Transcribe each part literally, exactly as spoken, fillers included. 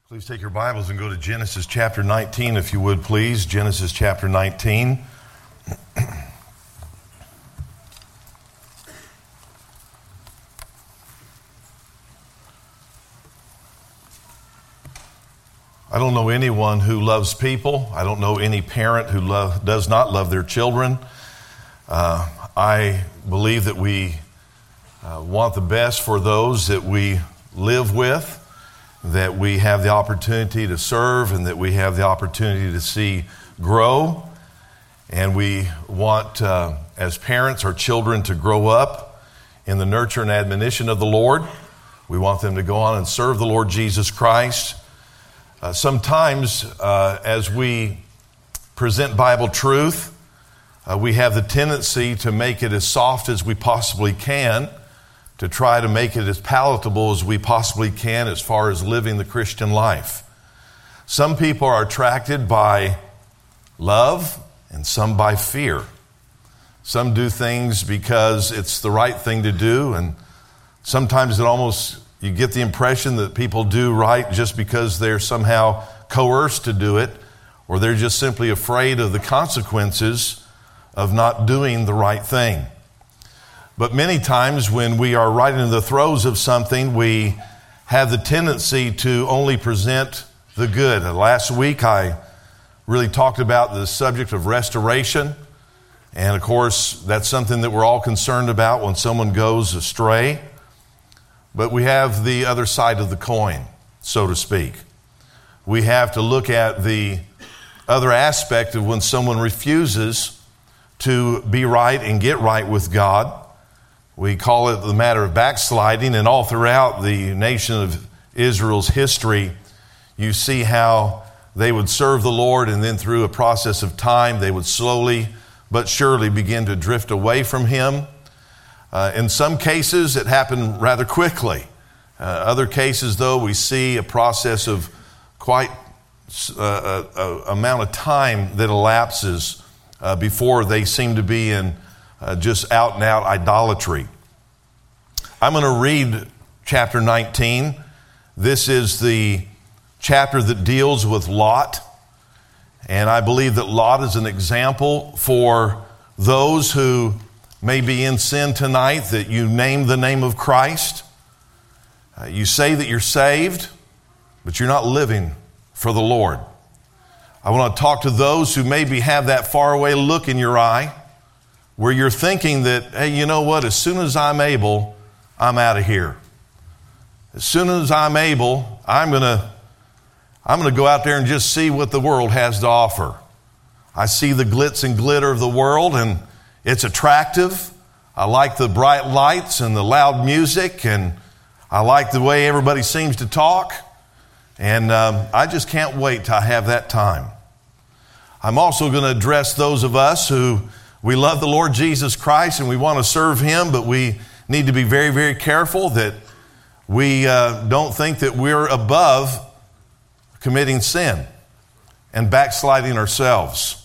Please take your Bibles and go to Genesis chapter nineteen, if you would, please. Genesis chapter nineteen. I don't know anyone who loves people. I don't know any parent who love, does not love their children. Uh, I believe that we uh, want the best for those that we live with, that we have the opportunity to serve, and that we have the opportunity to see grow. And we want, uh, as parents, our children to grow up in the nurture and admonition of the Lord. We want them to go on and serve the Lord Jesus Christ. Uh, sometimes, uh, as we present Bible truth, uh, we have the tendency to make it as soft as we possibly can, to try to make it as palatable as we possibly can as far as living the Christian life. Some people are attracted by love and some by fear. Some do things because it's the right thing to do, and sometimes it almost, you get the impression that people do right just because they're somehow coerced to do it, or they're just simply afraid of the consequences of not doing the right thing. But many times when we are right in the throes of something, we have the tendency to only present the good. Last week I really talked about the subject of restoration. And of course, that's something that we're all concerned about when someone goes astray. But we have the other side of the coin, so to speak. We have to look at the other aspect of when someone refuses to be right and get right with God. We call it the matter of backsliding, and all throughout the nation of Israel's history, you see how they would serve the Lord, and then through a process of time, they would slowly but surely begin to drift away from Him. Uh, in some cases, it happened rather quickly. Uh, other cases, though, we see a process of quite uh, a, a amount of time that elapses uh, before they seem to be in Uh, just out and out idolatry. I'm going to read chapter nineteen. This is the chapter that deals with Lot. And I believe that Lot is an example for those who may be in sin tonight, that you name the name of Christ. Uh, you say that you're saved, but you're not living for the Lord. I want to talk to those who maybe have that faraway look in your eye, where you're thinking that, hey, you know what, as soon as I'm able, I'm out of here. As soon as I'm able, I'm going to I'm going to go out there and just see what the world has to offer. I see the glitz and glitter of the world, and it's attractive. I like the bright lights and the loud music, and I like the way everybody seems to talk. And um, I just can't wait till I have that time. I'm also going to address those of us who we love the Lord Jesus Christ and we want to serve Him, but we need to be very, very careful that we uh, don't think that we're above committing sin and backsliding ourselves.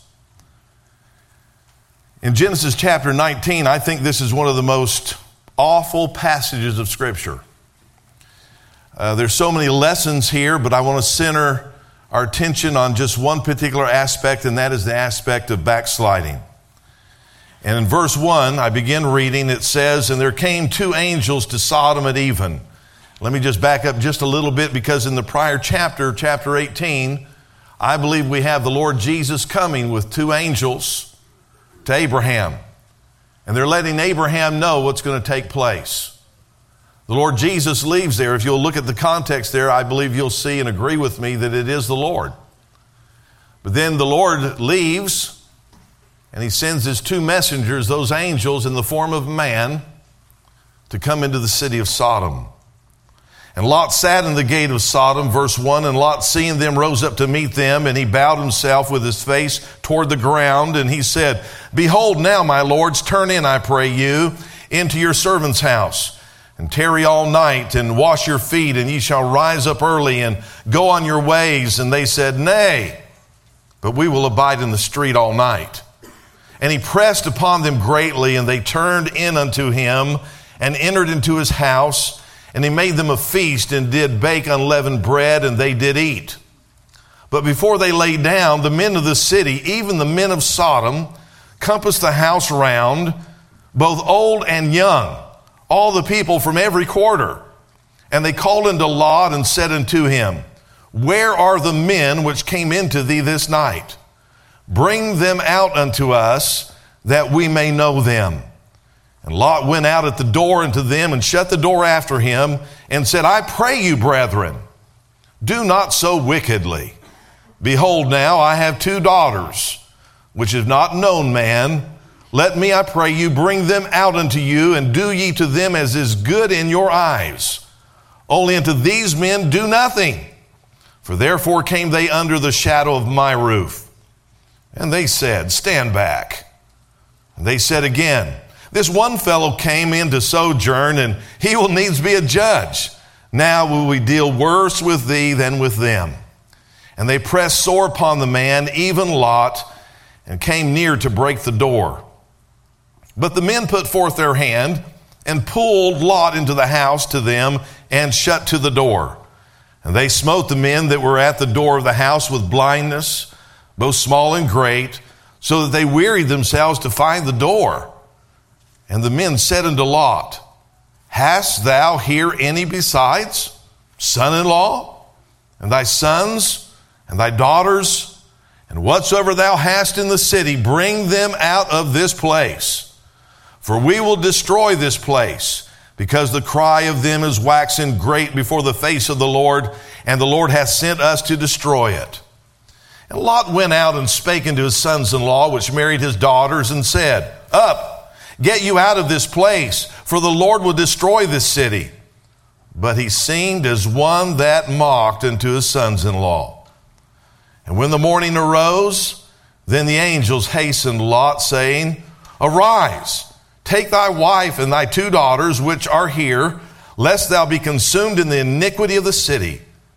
In Genesis chapter nineteen, I think this is one of the most awful passages of Scripture. Uh, there's so many lessons here, but I want to center our attention on just one particular aspect, and that is the aspect of backsliding. And in verse one, I begin reading, it says, "And there came two angels to Sodom at even." Let me just back up just a little bit, because in the prior chapter, chapter eighteen, I believe we have the Lord Jesus coming with two angels to Abraham. And they're letting Abraham know what's going to take place. The Lord Jesus leaves there. If you'll look at the context there, I believe you'll see and agree with me that it is the Lord. But then the Lord leaves, and He sends His two messengers, those angels in the form of man, to come into the city of Sodom. And Lot sat in the gate of Sodom, verse one, and Lot, seeing them, rose up to meet them, and he bowed himself with his face toward the ground, and he said, "Behold now, my lords, turn in, I pray you, into your servant's house, and tarry all night, and wash your feet, and ye shall rise up early, and go on your ways." And they said, "Nay, but we will abide in the street all night." And he pressed upon them greatly, and they turned in unto him, and entered into his house. And he made them a feast and did bake unleavened bread, and they did eat. But before they lay down, the men of the city, even the men of Sodom, compassed the house round, both old and young, all the people from every quarter. And they called unto Lot and said unto him, Where are the men which came into thee this night? Bring them out unto us, that we may know them. And Lot went out at the door unto them and shut the door after him and said, I pray you, brethren, do not so wickedly. Behold, now I have two daughters, which have not known man. Let me, I pray you, bring them out unto you, and do ye to them as is good in your eyes. Only unto these men do nothing. For therefore came they under the shadow of my roof. And they said, Stand back. And they said again, This one fellow came in to sojourn, and he will needs be a judge. Now will we deal worse with thee than with them. And they pressed sore upon the man, even Lot, and came near to break the door. But the men put forth their hand and pulled Lot into the house to them and shut to the door. And they smote the men that were at the door of the house with blindness, both small and great, so that they wearied themselves to find the door. And the men said unto Lot, Hast thou here any besides, son-in-law, and thy sons, and thy daughters, and whatsoever thou hast in the city, bring them out of this place. For we will destroy this place, because the cry of them is waxen great before the face of the Lord, and the Lord hath sent us to destroy it. And Lot went out and spake unto his sons-in-law, which married his daughters, and said, Up, get you out of this place, for the Lord will destroy this city. But he seemed as one that mocked unto his sons-in-law. And when the morning arose, then the angels hastened Lot, saying, Arise, take thy wife and thy two daughters, which are here, lest thou be consumed in the iniquity of the city.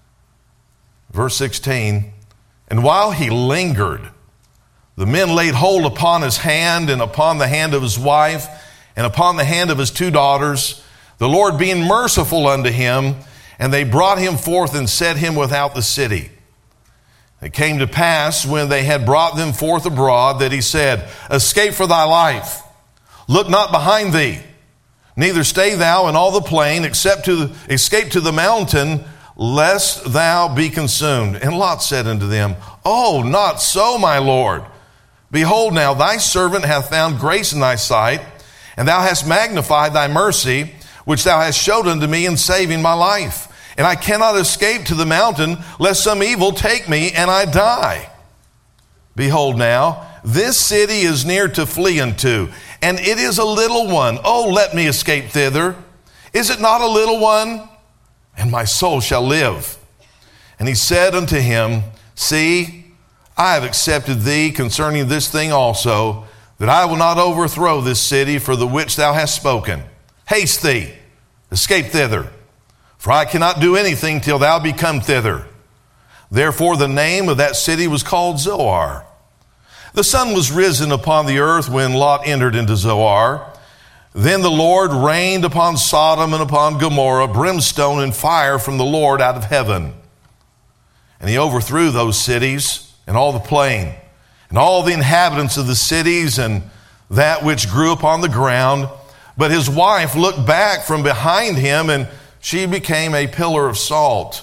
Verse sixteen, And while he lingered, the men laid hold upon his hand and upon the hand of his wife and upon the hand of his two daughters, the Lord being merciful unto him, and they brought him forth and set him without the city. It came to pass, when they had brought them forth abroad, that he said, Escape for thy life. Look not behind thee, neither stay thou in all the plain, except to escape to the mountain, lest thou be consumed. And Lot said unto them, Oh, not so, my Lord. Behold, now thy servant hath found grace in thy sight, and thou hast magnified thy mercy, which thou hast showed unto me in saving my life. And I cannot escape to the mountain, lest some evil take me and I die. Behold now, this city is near to flee unto, and it is a little one. Oh, let me escape thither. Is it not a little one? And my soul shall live. And he said unto him, See, I have accepted thee concerning this thing also, that I will not overthrow this city for the which thou hast spoken. Haste thee, escape thither. For I cannot do anything till thou be come thither. Therefore the name of that city was called Zoar. The sun was risen upon the earth when Lot entered into Zoar. Then the Lord rained upon Sodom and upon Gomorrah brimstone and fire from the Lord out of heaven. And he overthrew those cities and all the plain, and all the inhabitants of the cities, and that which grew upon the ground. But his wife looked back from behind him, and she became a pillar of salt.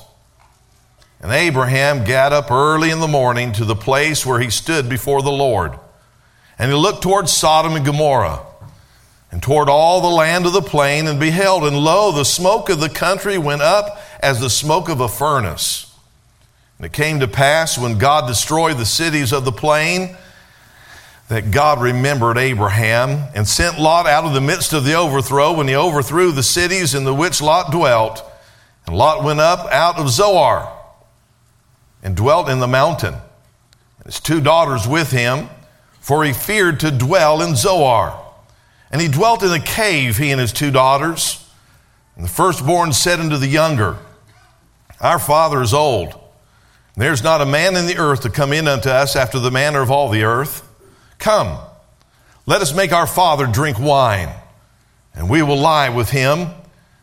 And Abraham got up early in the morning to the place where he stood before the Lord. And he looked toward Sodom and Gomorrah, and toward all the land of the plain, and beheld, and lo, the smoke of the country went up as the smoke of a furnace. And it came to pass, when God destroyed the cities of the plain, that God remembered Abraham, and sent Lot out of the midst of the overthrow, when he overthrew the cities in the which Lot dwelt. And Lot went up out of Zoar, and dwelt in the mountain, and his two daughters with him, for he feared to dwell in Zoar. And he dwelt in a cave, he and his two daughters. And the firstborn said unto the younger, Our father is old, and there is not a man in the earth to come in unto us after the manner of all the earth. Come, let us make our father drink wine, and we will lie with him,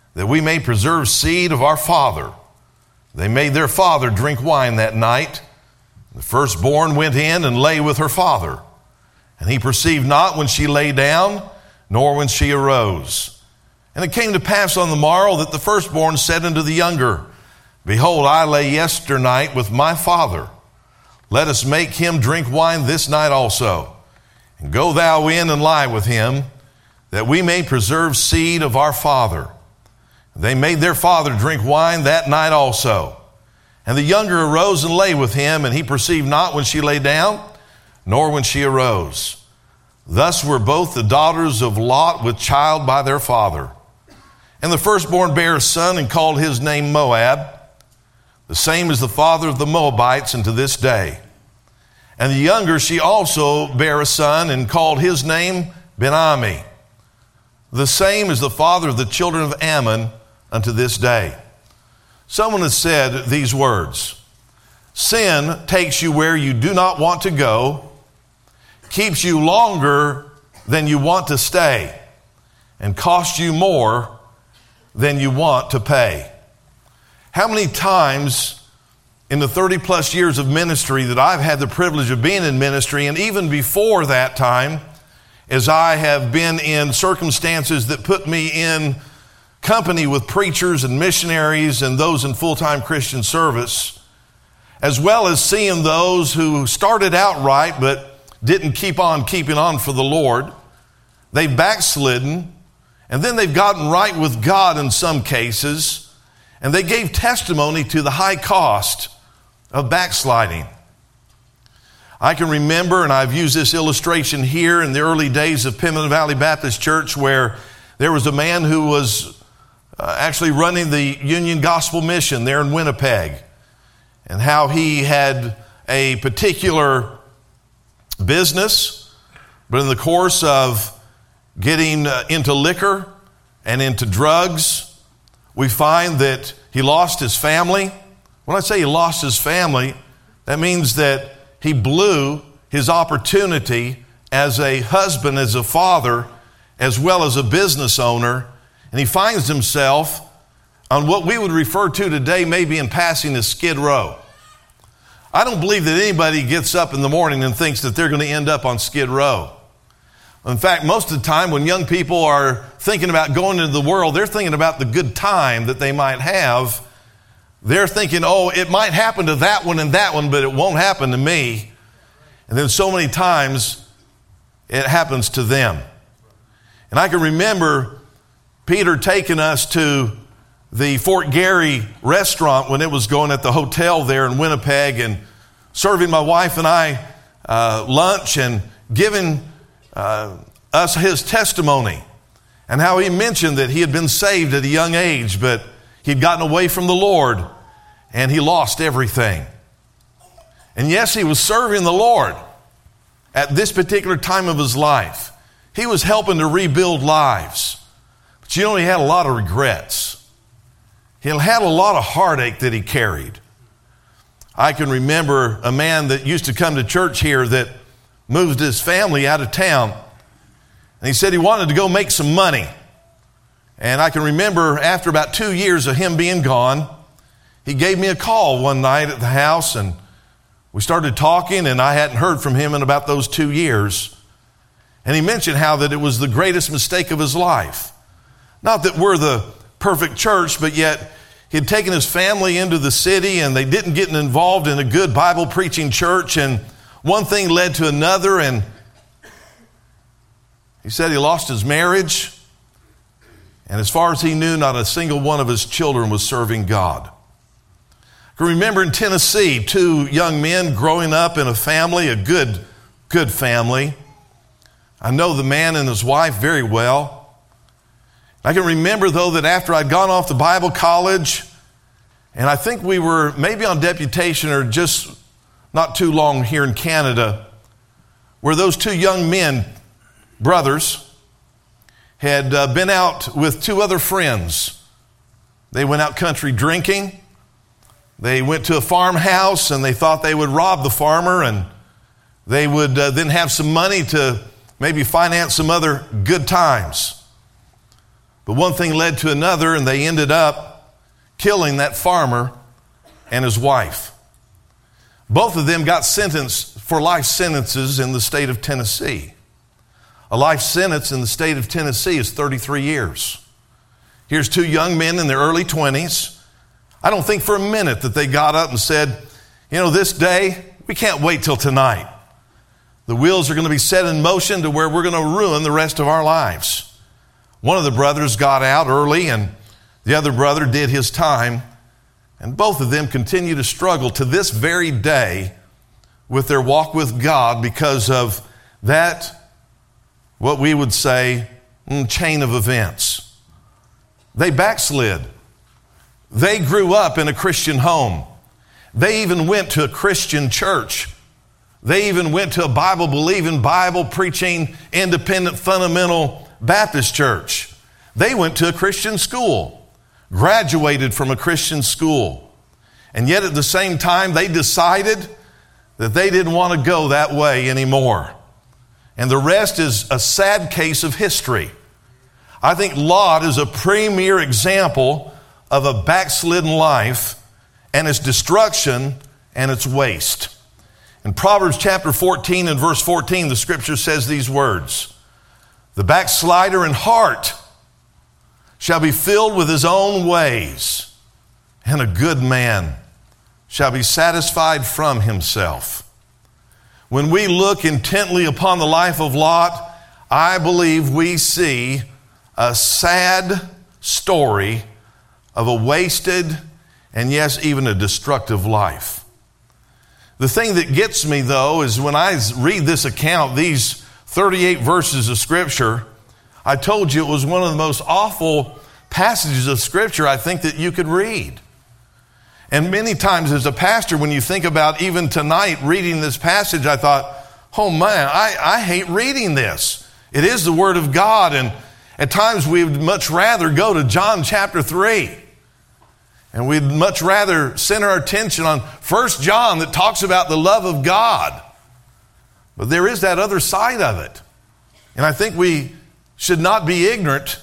that we may preserve seed of our father. They made their father drink wine that night. The firstborn went in and lay with her father. And he perceived not when she lay down, nor when she arose. And it came to pass on the morrow that the firstborn said unto the younger, Behold, I lay yesternight with my father. Let us make him drink wine this night also. And go thou in and lie with him, that we may preserve seed of our father. They made their father drink wine that night also. And the younger arose and lay with him, and he perceived not when she lay down, nor when she arose. Thus were both the daughters of Lot with child by their father. And the firstborn bare a son, and called his name Moab. The same is the father of the Moabites unto this day. And the younger she also bare a son, and called his name Ben-Ammi. The same is the father of the children of Ammon unto this day. Someone has said these words: sin takes you where you do not want to go, keeps you longer than you want to stay, and costs you more than you want to pay. How many times in the thirty plus years of ministry that I've had the privilege of being in ministry, and even before that time, as I have been in circumstances that put me in company with preachers and missionaries and those in full-time Christian service, as well as seeing those who started out right but didn't keep on keeping on for the Lord. They've backslidden, and then they've gotten right with God in some cases, and they gave testimony to the high cost of backsliding. I can remember, and I've used this illustration here in the early days of Pembina Valley Baptist Church, where there was a man who was uh, actually running the Union Gospel Mission there in Winnipeg, and how he had a particular business, but in the course of getting uh, into liquor and into drugs, we find that he lost his family. When I say he lost his family, that means that he blew his opportunity as a husband, as a father, as well as a business owner, and he finds himself on what we would refer to today maybe in passing as Skid Row. I don't believe that anybody gets up in the morning and thinks that they're going to end up on Skid Row. In fact, most of the time when young people are thinking about going into the world, they're thinking about the good time that they might have. They're thinking, oh, it might happen to that one and that one, but it won't happen to me. And then so many times it happens to them. And I can remember Peter taking us to the Fort Garry restaurant when it was going at the hotel there in Winnipeg, and serving my wife and I uh, lunch and giving uh, us his testimony, and how he mentioned that he had been saved at a young age, but he'd gotten away from the Lord and he lost everything. And yes, he was serving the Lord at this particular time of his life. He was helping to rebuild lives. But you know, he had a lot of regrets. He had a lot of heartache that he carried. I can remember a man that used to come to church here that moved his family out of town. And he said he wanted to go make some money. And I can remember after about two years of him being gone, he gave me a call one night at the house, and we started talking, and I hadn't heard from him in about those two years. And he mentioned how that it was the greatest mistake of his life. Not that we're the perfect church, but yet he had taken his family into the city, and they didn't get involved in a good Bible preaching church, and one thing led to another, and he said he lost his marriage, and as far as he knew, not a single one of his children was serving God. I can remember in Tennessee, two young men growing up in a family, a good, good family. I know the man and his wife very well. I can remember, though, that after I'd gone off to Bible college, and I think we were maybe on deputation or just not too long here in Canada, where those two young men, brothers, had uh, been out with two other friends. They went out country drinking. They went to a farmhouse, and they thought they would rob the farmer, and they would uh, then have some money to maybe finance some other good times. But one thing led to another, and they ended up killing that farmer and his wife. Both of them got sentenced for life sentences in the state of Tennessee. A life sentence in the state of Tennessee is thirty-three years. Here's two young men in their early twenties. I don't think for a minute that they got up and said, you know, this day, we can't wait till tonight. The wheels are going to be set in motion to where we're going to ruin the rest of our lives. One of the brothers got out early and the other brother did his time. And both of them continue to struggle to this very day with their walk with God because of that, what we would say, chain of events. They backslid. They grew up in a Christian home. They even went to a Christian church. They even went to a Bible-believing, Bible-preaching, independent, fundamental Baptist church. They went to a Christian school, graduated from a Christian school. And yet at the same time, they decided that they didn't want to go that way anymore. And the rest is a sad case of history. I think Lot is a premier example of a backslidden life and its destruction and its waste. In Proverbs chapter fourteen and verse fourteen, the scripture says these words, "The backslider in heart shall be filled with his own ways, and a good man shall be satisfied from himself." When we look intently upon the life of Lot, I believe we see a sad story of a wasted and yes, even a destructive life. The thing that gets me though is when I read this account, these thirty-eight verses of scripture, I told you it was one of the most awful passages of scripture I think that you could read. And many times as a pastor, when you think about even tonight reading this passage, I thought, oh man, I, I hate reading this. It is the Word of God, and at times we would much rather go to John chapter three. And we'd much rather center our attention on First John that talks about the love of God. But there is that other side of it. And I think we should not be ignorant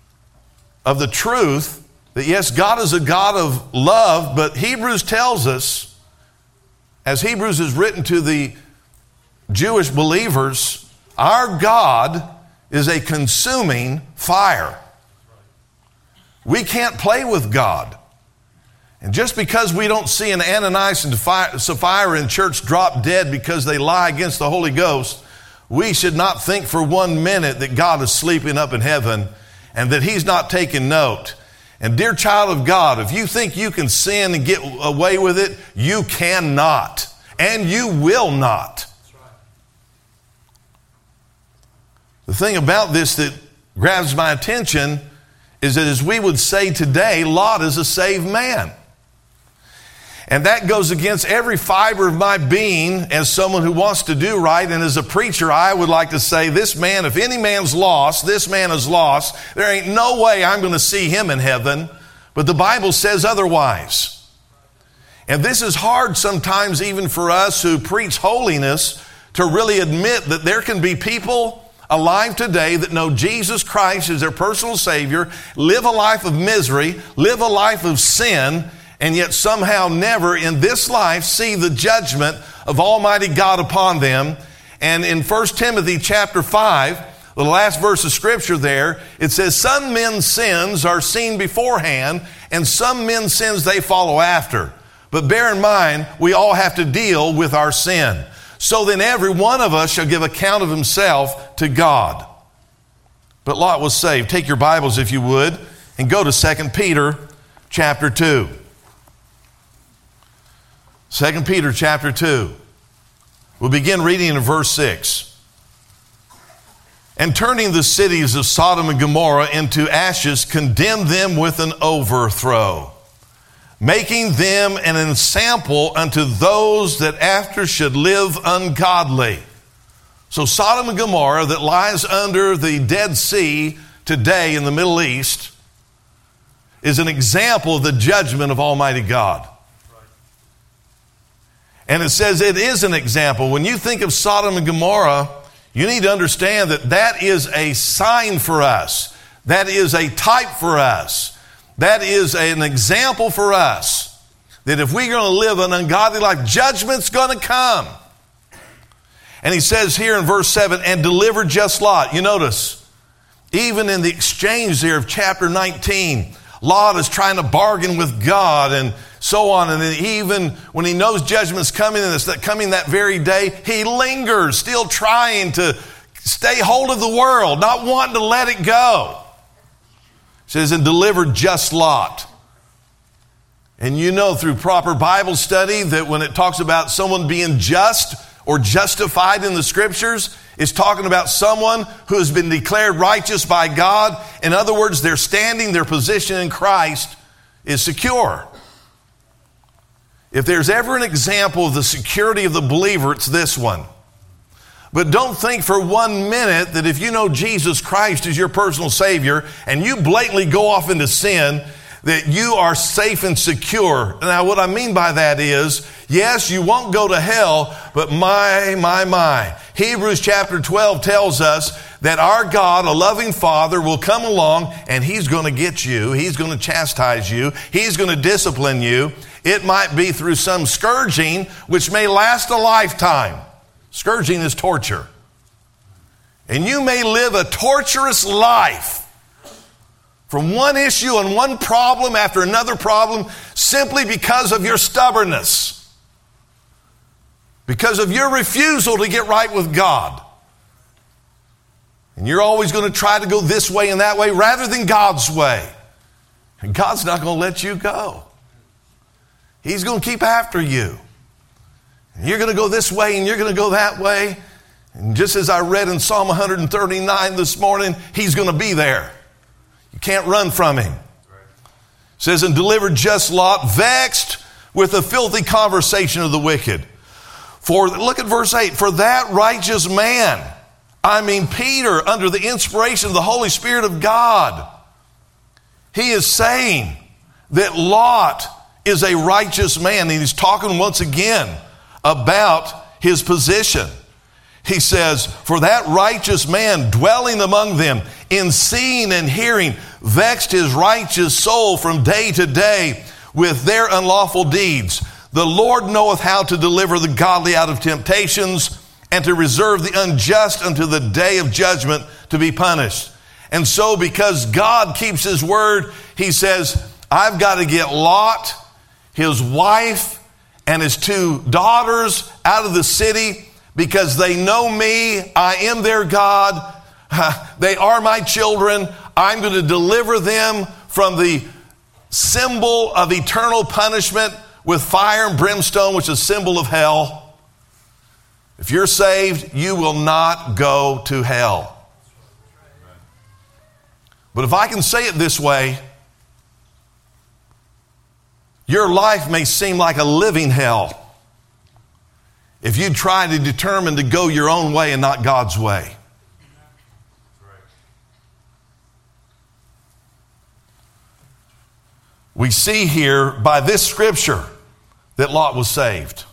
of the truth that yes, God is a God of love, but Hebrews tells us, as Hebrews is written to the Jewish believers, our God is a consuming fire. We can't play with God. And just because we don't see an Ananias and Sapphira in church drop dead because they lie against the Holy Ghost, we should not think for one minute that God is sleeping up in heaven and that He's not taking note. And dear child of God, if you think you can sin and get away with it, you cannot. And you will not. The thing about this that grabs my attention is that as we would say today, Lot is a saved man. And that goes against every fiber of my being as someone who wants to do right. And as a preacher, I would like to say, this man, if any man's lost, this man is lost. There ain't no way I'm going to see him in heaven. But the Bible says otherwise. And this is hard sometimes even for us who preach holiness to really admit that there can be people alive today that know Jesus Christ as their personal Savior, live a life of misery, live a life of sin, and yet somehow never in this life see the judgment of Almighty God upon them. And in First Timothy chapter five, the last verse of scripture there, it says, some men's sins are seen beforehand, and some men's sins they follow after. But bear in mind, we all have to deal with our sin. So then every one of us shall give account of himself to God. But Lot was saved. Take your Bibles, if you would, and go to Second Peter chapter two. Second Peter chapter two. We'll begin reading in verse six. And turning the cities of Sodom and Gomorrah into ashes, condemned them with an overthrow, making them an ensample unto those that after should live ungodly. So Sodom and Gomorrah, that lies under the Dead Sea today in the Middle East, is an example of the judgment of Almighty God. And it says it is an example. When you think of Sodom and Gomorrah, you need to understand that that is a sign for us. That is a type for us. That is an example for us. That if we're going to live an ungodly life, judgment's going to come. And he says here in verse seven, and deliver just Lot. You notice, even in the exchange there of chapter nineteen, Lot is trying to bargain with God and so on. And then even when he knows judgment's coming and it's coming that very day, he lingers, still trying to stay hold of the world, not wanting to let it go. It says, and deliver just Lot. And you know through proper Bible study that when it talks about someone being just or justified in the scriptures, it's talking about someone who has been declared righteous by God. In other words, their standing, their position in Christ is secure. If there's ever an example of the security of the believer, it's this one. But don't think for one minute that if you know Jesus Christ as your personal Savior and you blatantly go off into sin, that you are safe and secure. Now, what I mean by that is, yes, you won't go to hell, but my, my, my. Hebrews chapter twelve tells us that our God, a loving Father, will come along and He's going to get you. He's going to chastise you. He's going to discipline you. It might be through some scourging, which may last a lifetime. Scourging is torture. And you may live a torturous life from one issue and one problem after another problem simply because of your stubbornness. Because of your refusal to get right with God. And you're always going to try to go this way and that way rather than God's way. And God's not going to let you go. He's going to keep after you. And you're going to go this way and you're going to go that way. And just as I read in Psalm one thirty-nine this morning, He's going to be there. You can't run from Him. It says, and delivered just Lot, vexed with the filthy conversation of the wicked. For, look at verse eight, for that righteous man, I mean Peter, under the inspiration of the Holy Spirit of God, he is saying that Lot is a righteous man. And he's talking once again about his position. He says, for that righteous man dwelling among them, in seeing and hearing, vexed his righteous soul from day to day with their unlawful deeds. The Lord knoweth how to deliver the godly out of temptations, and to reserve the unjust unto the day of judgment to be punished. And so because God keeps His word, He says, I've got to get Lot, his wife, and his two daughters out of the city, because they know me, I am their God, they are my children, I'm going to deliver them from the symbol of eternal punishment with fire and brimstone, which is a symbol of hell. If you're saved, you will not go to hell. But if I can say it this way, your life may seem like a living hell if you try to determine to go your own way and not God's way. We see here by this scripture that Lot was saved.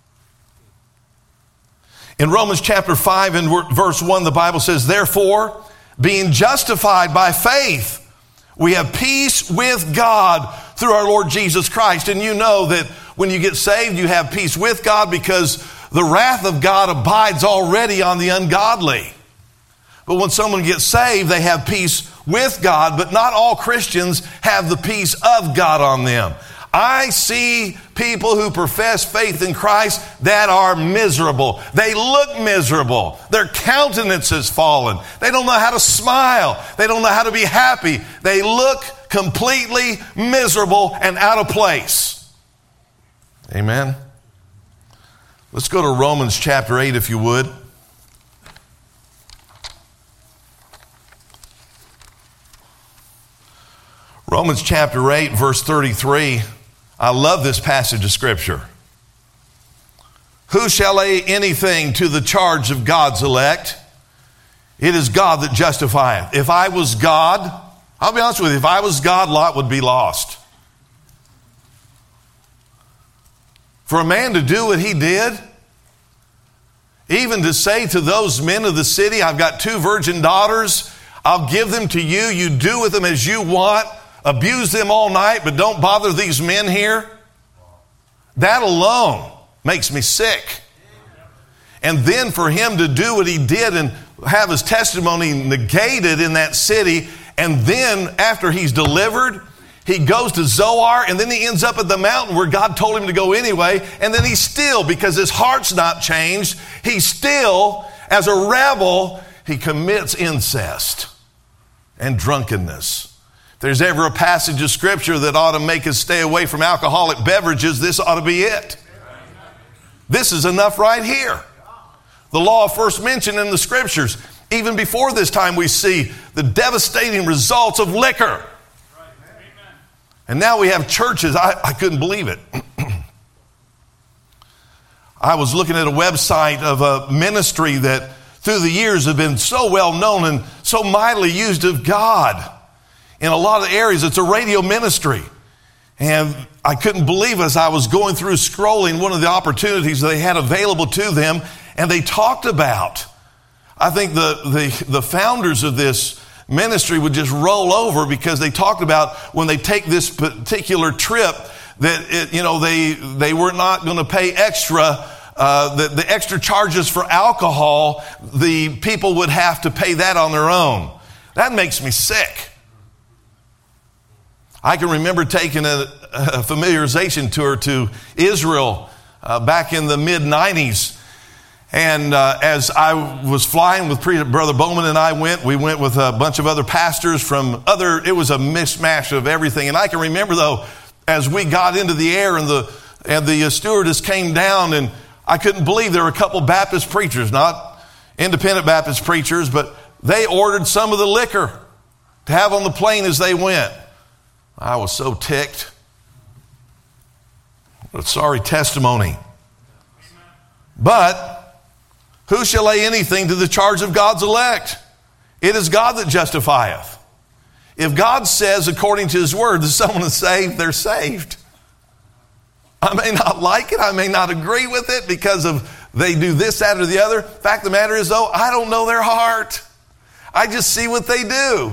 In Romans chapter five and verse one, the Bible says, therefore, being justified by faith, we have peace with God through our Lord Jesus Christ. And you know that when you get saved, you have peace with God because the wrath of God abides already on the ungodly. But when someone gets saved, they have peace with God, but not all Christians have the peace of God on them. I see people who profess faith in Christ that are miserable. They look miserable. Their countenance has fallen. They don't know how to smile. They don't know how to be happy. They look completely miserable and out of place. Amen. Let's go to Romans chapter eight, if you would. Romans chapter eight, verse thirty-three. I love this passage of Scripture. Who shall lay anything to the charge of God's elect? It is God that justifieth. If I was God, I'll be honest with you, if I was God, Lot would be lost. For a man to do what he did, even to say to those men of the city, I've got two virgin daughters, I'll give them to you. You do with them as you want. Abuse them all night, but don't bother these men here. That alone makes me sick. And then for him to do what he did and have his testimony negated in that city, and then after he's delivered, he goes to Zoar, and then he ends up at the mountain where God told him to go anyway, and then he's still, because his heart's not changed, he's still, as a rebel, he commits incest and drunkenness. If there's ever a passage of Scripture that ought to make us stay away from alcoholic beverages, this ought to be it. This is enough right here. The law first mentioned in the Scriptures. Even before this time, we see the devastating results of liquor. And now we have churches. I, I couldn't believe it. I was looking at a website of a ministry that through the years have been so well known and so mightily used of God in a lot of areas. It's a radio ministry. And I couldn't believe as I was going through scrolling one of the opportunities they had available to them. And they talked about, I think the, the, the founders of this ministry would just roll over because they talked about when they take this particular trip that, it, you know, they, they were not going to pay extra. Uh, the, the extra charges for alcohol, the people would have to pay that on their own. That makes me sick. I can remember taking a, a familiarization tour to Israel uh, back in the mid nineties. And uh, as I was flying with Brother Bowman and I went, we went with a bunch of other pastors from other, it was a mishmash of everything. And I can remember though, as we got into the air and the, and the stewardess came down, and I couldn't believe there were a couple Baptist preachers, not independent Baptist preachers, but they ordered some of the liquor to have on the plane as they went. I was so ticked. What a sorry testimony. But who shall lay anything to the charge of God's elect? It is God that justifieth. If God says, according to his word, that someone is saved, they're saved. I may not like it. I may not agree with it because of they do this, that, or the other. Fact of the matter is, though, I don't know their heart. I just see what they do.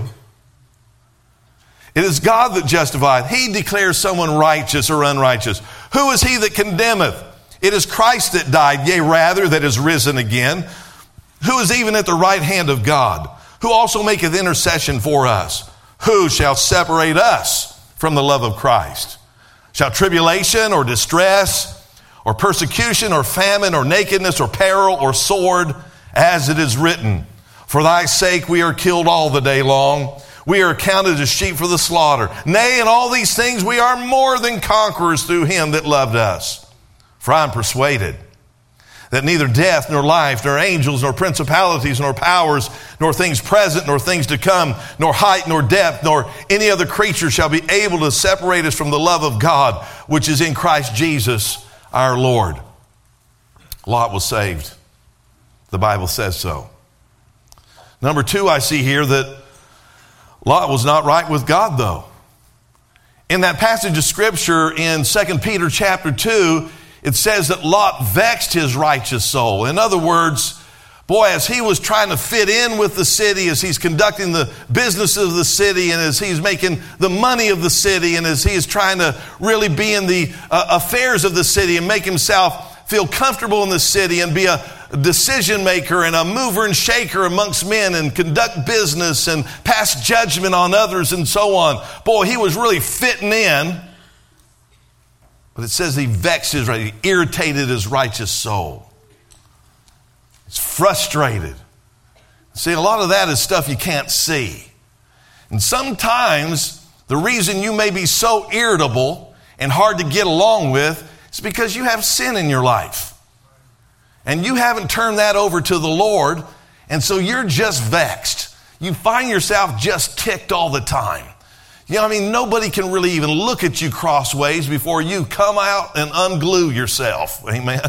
It is God that justifieth. He declares someone righteous or unrighteous. Who is he that condemneth? It is Christ that died, yea, rather, that is risen again, who is even at the right hand of God, who also maketh intercession for us. Who shall separate us from the love of Christ? Shall tribulation or distress or persecution or famine or nakedness or peril or sword, as it is written, for thy sake we are killed all the day long. We are counted as sheep for the slaughter. Nay, in all these things we are more than conquerors through him that loved us. For I am persuaded that neither death, nor life, nor angels, nor principalities, nor powers, nor things present, nor things to come, nor height, nor depth, nor any other creature shall be able to separate us from the love of God, which is in Christ Jesus our Lord. Lot was saved. The Bible says so. Number two, I see here that Lot was not right with God, though. In that passage of Scripture in Second Peter chapter two, it says that Lot vexed his righteous soul. In other words, boy, as he was trying to fit in with the city, as he's conducting the business of the city, and as he's making the money of the city, and as he is trying to really be in the uh, affairs of the city and make himself feel comfortable in the city and be a decision maker and a mover and shaker amongst men and conduct business and pass judgment on others and so on. Boy, he was really fitting in. But it says he vexed his, he irritated his righteous soul. He's frustrated. See, a lot of that is stuff you can't see. And sometimes the reason you may be so irritable and hard to get along with is because you have sin in your life. And you haven't turned that over to the Lord, and so you're just vexed. You find yourself just ticked all the time. You know, I mean, nobody can really even look at you crossways before you come out and unglue yourself. Amen.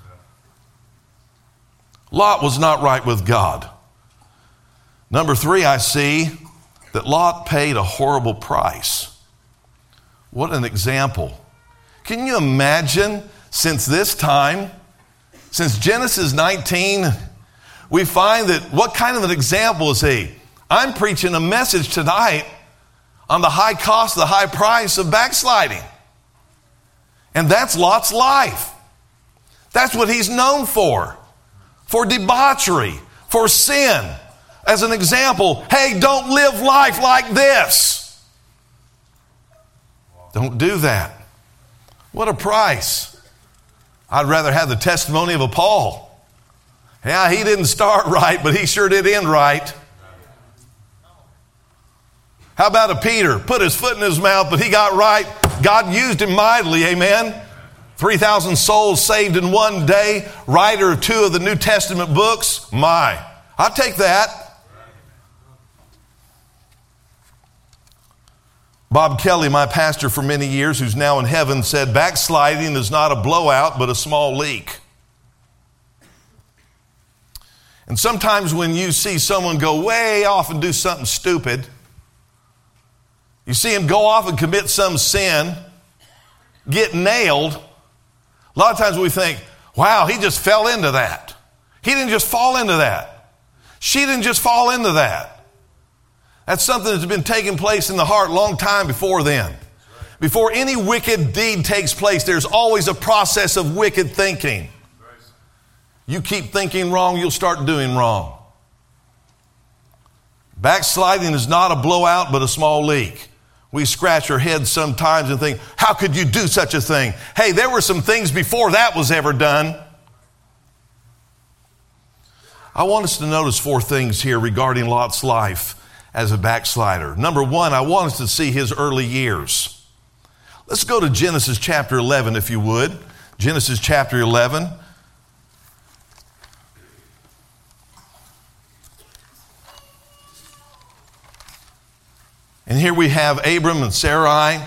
Lot was not right with God. Number three, I see that Lot paid a horrible price. What an example. Can you imagine since this time, since Genesis nineteen, we find that what kind of an example is he? I'm preaching a message tonight on the high cost, the high price of backsliding. And that's Lot's life. That's what he's known for. For debauchery, for sin. As an example, hey, don't live life like this. Don't do that. What a price. I'd rather have the testimony of a Paul. Yeah, he didn't start right, but he sure did end right. How about a Peter? Put his foot in his mouth, but he got right. God used him mightily, amen? three thousand souls saved in one day. Writer of two of the New Testament books. My, I'll take that. Bob Kelly, my pastor for many years, who's now in heaven, said, backsliding is not a blowout, but a small leak. And sometimes when you see someone go way off and do something stupid, you see him go off and commit some sin, get nailed. A lot of times we think, wow, he just fell into that. He didn't just fall into that. She didn't just fall into that. That's something that's been taking place in the heart a long time before then. Before any wicked deed takes place, there's always a process of wicked thinking. You keep thinking wrong, you'll start doing wrong. Backsliding is not a blowout, but a small leak. We scratch our heads sometimes and think, how could you do such a thing? Hey, there were some things before that was ever done. I want us to notice four things here regarding Lot's life as a backslider. Number one, I want us to see his early years. Let's go to Genesis chapter eleven, if you would. Genesis chapter eleven. And here we have Abram and Sarai.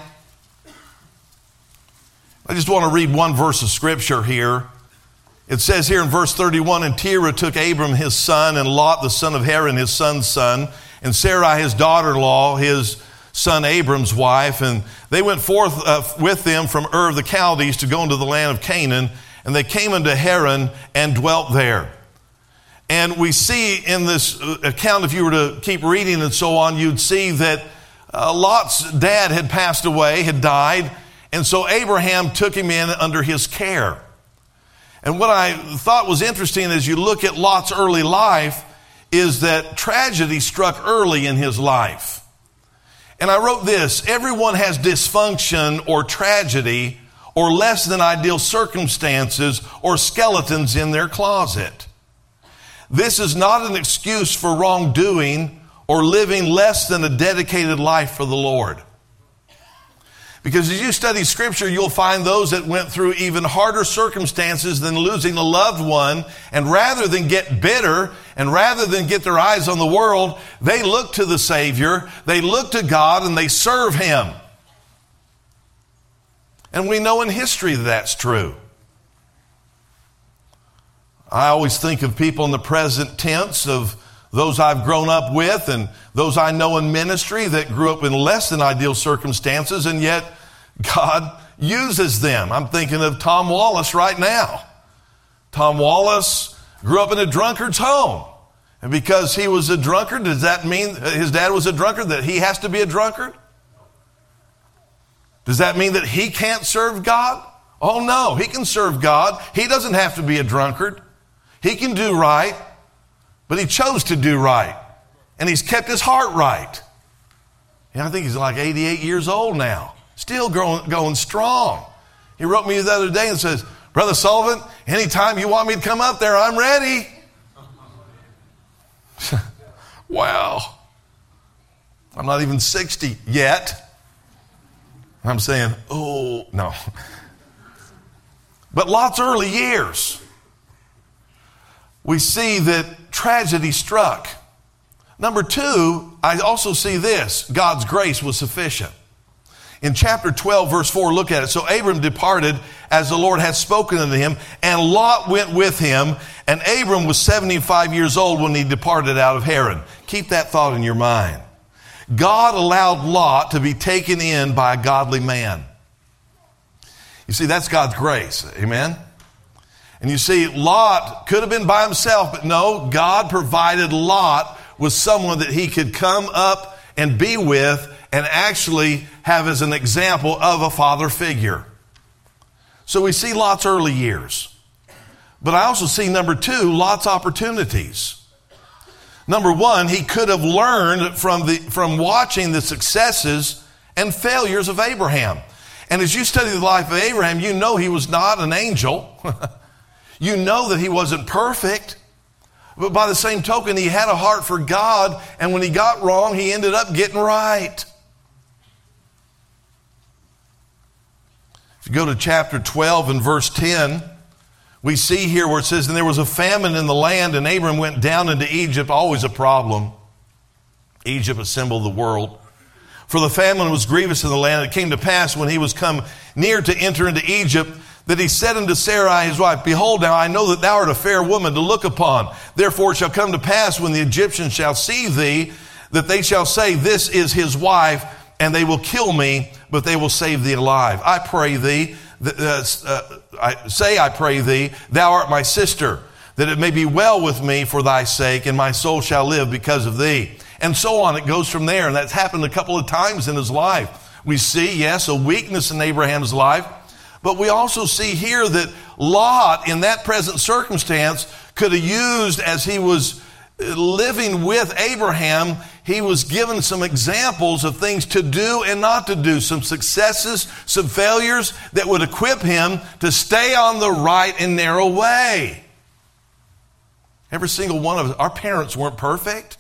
I just want to read one verse of scripture here. It says here in verse thirty-one, and Terah took Abram his son, and Lot the son of Haran his son's son, and Sarai his daughter-in-law, his son Abram's wife, and they went forth uh, with them from Ur of the Chaldees to go into the land of Canaan, and they came unto Haran and dwelt there. And we see in this account, if you were to keep reading and so on, you'd see that Uh, Lot's dad had passed away, had died, and so Abraham took him in under his care. And what I thought was interesting as you look at Lot's early life is that tragedy struck early in his life. And I wrote this, everyone has dysfunction or tragedy or less than ideal circumstances or skeletons in their closet. This is not an excuse for wrongdoing or living less than a dedicated life for the Lord. Because as you study Scripture, you'll find those that went through even harder circumstances than losing a loved one, and rather than get bitter, and rather than get their eyes on the world, they look to the Savior, they look to God, and they serve Him. And we know in history that that's true. I always think of people in the present tense of those I've grown up with and those I know in ministry that grew up in less than ideal circumstances, and yet God uses them. I'm thinking of Tom Wallace right now. Tom Wallace grew up in a drunkard's home. And because he was a drunkard, does that mean his dad was a drunkard that he has to be a drunkard? Does that mean that he can't serve God? Oh no, he can serve God. He doesn't have to be a drunkard. He can do right. But he chose to do right. And he's kept his heart right. And I think he's like eighty-eight years old now. Still growing, going strong. He wrote me the other day and says, Brother Sullivan, anytime you want me to come up there, I'm ready. Wow. I'm not even sixty yet. I'm saying, oh, no. But Lot's early years, we see that tragedy struck. Number two, I also see this. God's grace was sufficient. In chapter twelve, verse four, look at it. So Abram departed as the Lord had spoken unto him, and Lot went with him. And Abram was seventy-five years old when he departed out of Haran. Keep that thought in your mind. God allowed Lot to be taken in by a godly man. You see, that's God's grace. Amen? And you see, Lot could have been by himself, but no, God provided Lot was someone that he could come up and be with and actually have as an example of a father figure. So we see Lot's early years. But I also see, number two, Lot's opportunities. Number one, he could have learned from the from watching the successes and failures of Abraham. And as you study the life of Abraham, you know he was not an angel. You know that he wasn't perfect. But by the same token, he had a heart for God. And when he got wrong, he ended up getting right. If you go to chapter twelve and verse ten, we see here where it says, and there was a famine in the land, and Abram went down into Egypt. Always a problem. Egypt, a symbol of the world. For the famine was grievous in the land. It came to pass when he was come near to enter into Egypt, that he said unto Sarai his wife, Behold, now I know that thou art a fair woman to look upon. Therefore it shall come to pass when the Egyptians shall see thee, that they shall say, This is his wife, and they will kill me, but they will save thee alive. I pray thee, that, uh, uh, I say I pray thee, thou art my sister, that it may be well with me for thy sake, and my soul shall live because of thee. And so on, it goes from there. And that's happened a couple of times in his life. We see, yes, a weakness in Abraham's life. But we also see here that Lot, in that present circumstance, could have used, as he was living with Abraham, he was given some examples of things to do and not to do, some successes, some failures that would equip him to stay on the right and narrow way. Every single one of us, our parents weren't perfect.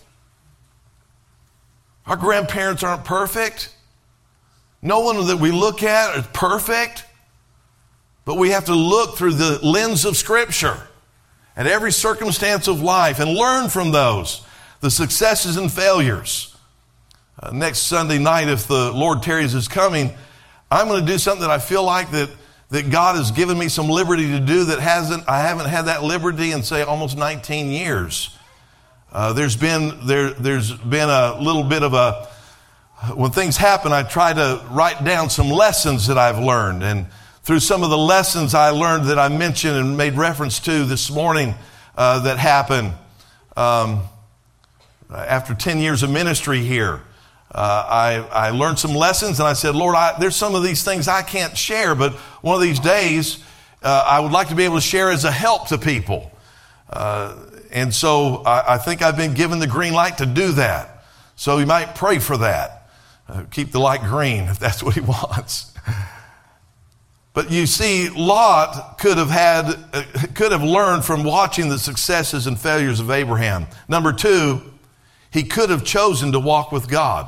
Our grandparents aren't perfect. No one that we look at is perfect. But we have to look through the lens of Scripture at every circumstance of life and learn from those, the successes and failures. Uh, next Sunday night, if the Lord tarries is coming, I'm going to do something that I feel like that, that God has given me some liberty to do that hasn't I haven't had that liberty in, say, almost nineteen years. Uh, there's been there there's been a little bit of a when things happen, I try to write down some lessons that I've learned, and through some of the lessons I learned that I mentioned and made reference to this morning uh, that happened um, after ten years of ministry here, uh, I, I learned some lessons, and I said, Lord, I, there's some of these things I can't share, but one of these days uh, I would like to be able to share as a help to people. Uh, And so I, I think I've been given the green light to do that. So you might pray for that. Uh, keep the light green if that's what he wants. But you see, Lot could have had, uh, could have learned from watching the successes and failures of Abraham. Number two, he could have chosen to walk with God.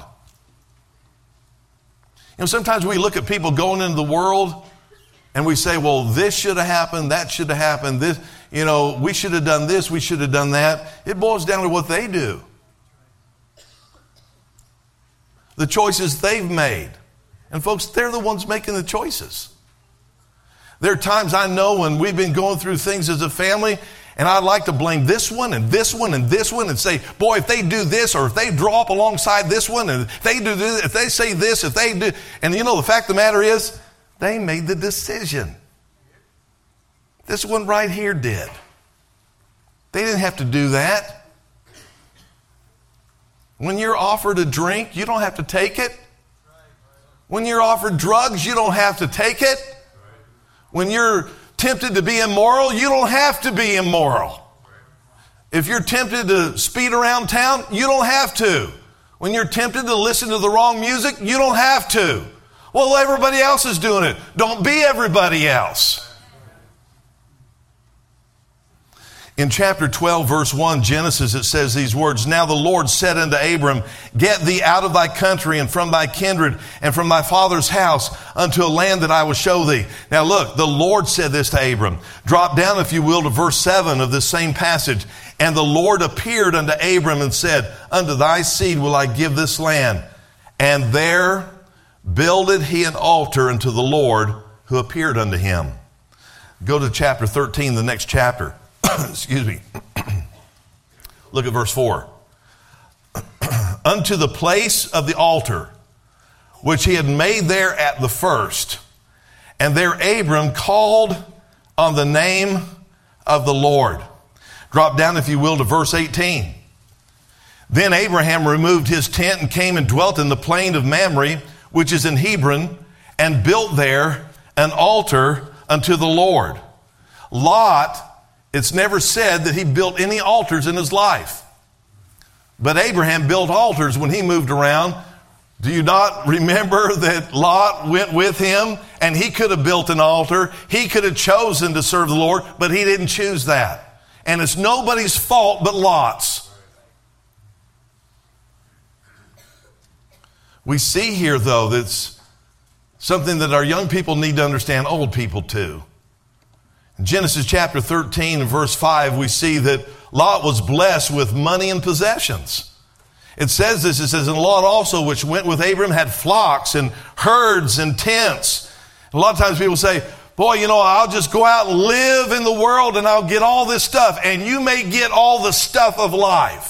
You know, sometimes we look at people going into the world and we say, well, this should have happened, that should have happened, this, you know, we should have done this, we should have done that. It boils down to what they do. The choices they've made. And folks, they're the ones making the choices. There are times I know when we've been going through things as a family, and I'd like to blame this one and this one and this one and say, boy, if they do this, or if they draw up alongside this one, and if they do this, if they say this, if they do, and you know, the fact of the matter is, they made the decision. This one right here did. They didn't have to do that. When you're offered a drink, you don't have to take it. When you're offered drugs, you don't have to take it. When you're tempted to be immoral, you don't have to be immoral. If you're tempted to speed around town, you don't have to. When you're tempted to listen to the wrong music, you don't have to. Well, everybody else is doing it. Don't be everybody else. In chapter twelve, verse one, Genesis, it says these words, Now the Lord said unto Abram, Get thee out of thy country and from thy kindred and from thy father's house unto a land that I will show thee. Now look, the Lord said this to Abram. Drop down, if you will, to verse seven of this same passage. And the Lord appeared unto Abram and said, Unto thy seed will I give this land. And there builded he an altar unto the Lord who appeared unto him. Go to chapter thirteen, the next chapter. Excuse me. Look at verse four. Unto the place of the altar, which he had made there at the first. And there Abram called on the name of the Lord. Drop down, if you will, to verse eighteen. Then Abraham removed his tent and came and dwelt in the plain of Mamre, which is in Hebron, and built there an altar unto the Lord. Lot, it's never said that he built any altars in his life. But Abraham built altars when he moved around. Do you not remember that Lot went with him and he could have built an altar? He could have chosen to serve the Lord, but he didn't choose that. And it's nobody's fault but Lot's. We see here, though, that's something that our young people need to understand, old people too. In Genesis chapter thirteen and verse five, we see that Lot was blessed with money and possessions. It says this, it says, and Lot also, which went with Abram, had flocks and herds and tents. And a lot of times people say, boy, you know, I'll just go out and live in the world and I'll get all this stuff. And you may get all the stuff of life.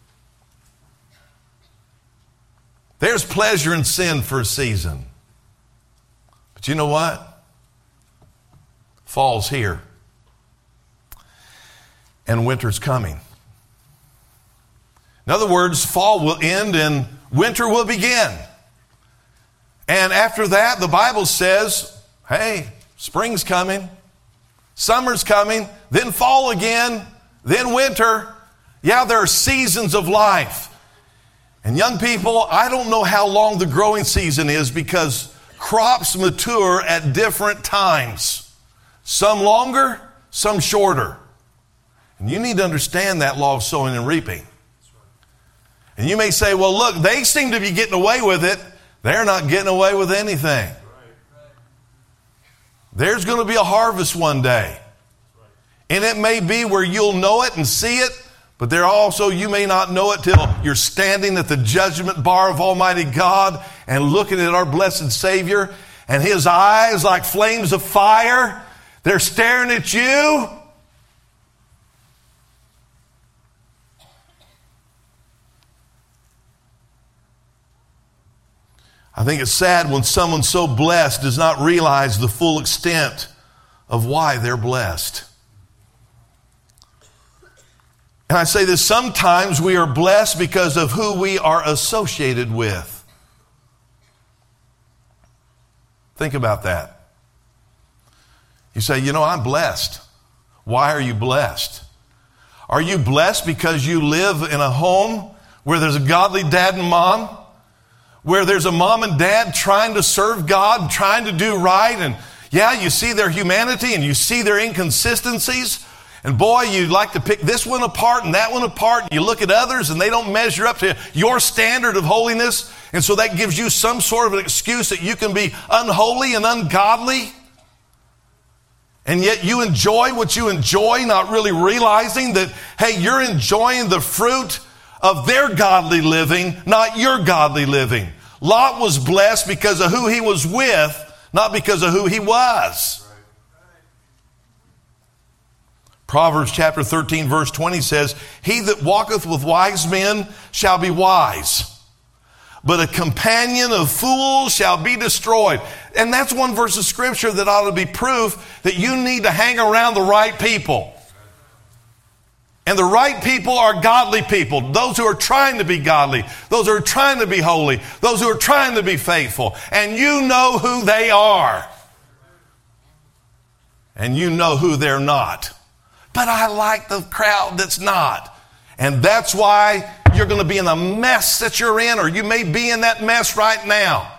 There's pleasure in sin for a season. But you know what? Fall's here. And winter's coming. In other words, fall will end and winter will begin. And after that, the Bible says, hey, spring's coming, summer's coming, then fall again, then winter. Yeah, there are seasons of life. And young people, I don't know how long the growing season is because crops mature at different times. Some longer, some shorter. And you need to understand that law of sowing and reaping. And you may say, well, look, they seem to be getting away with it. They're not getting away with anything. There's going to be a harvest one day. And it may be where you'll know it and see it, but there also, you may not know it till you're standing at the judgment bar of Almighty God and looking at our blessed Savior, and His eyes like flames of fire, they're staring at you. I think it's sad when someone so blessed does not realize the full extent of why they're blessed. And I say this, sometimes we are blessed because of who we are associated with. Think about that. You say, you know, I'm blessed. Why are you blessed? Are you blessed because you live in a home where there's a godly dad and mom? Where there's a mom and dad trying to serve God, trying to do right, and yeah, you see their humanity and you see their inconsistencies. And boy, you like to pick this one apart and that one apart. And you look at others and they don't measure up to your standard of holiness. And so that gives you some sort of an excuse that you can be unholy and ungodly. And yet you enjoy what you enjoy, not really realizing that, hey, you're enjoying the fruit of their godly living, not your godly living. Lot was blessed because of who he was with, not because of who he was. Proverbs chapter thirteen verse twenty says, he that walketh with wise men shall be wise, but a companion of fools shall be destroyed. And that's one verse of scripture that ought to be proof that you need to hang around the right people. And the right people are godly people. Those who are trying to be godly. Those who are trying to be holy. Those who are trying to be faithful. And you know who they are. And you know who they're not. But I like the crowd that's not. And that's why you're going to be in the mess that you're in, or you may be in that mess right now.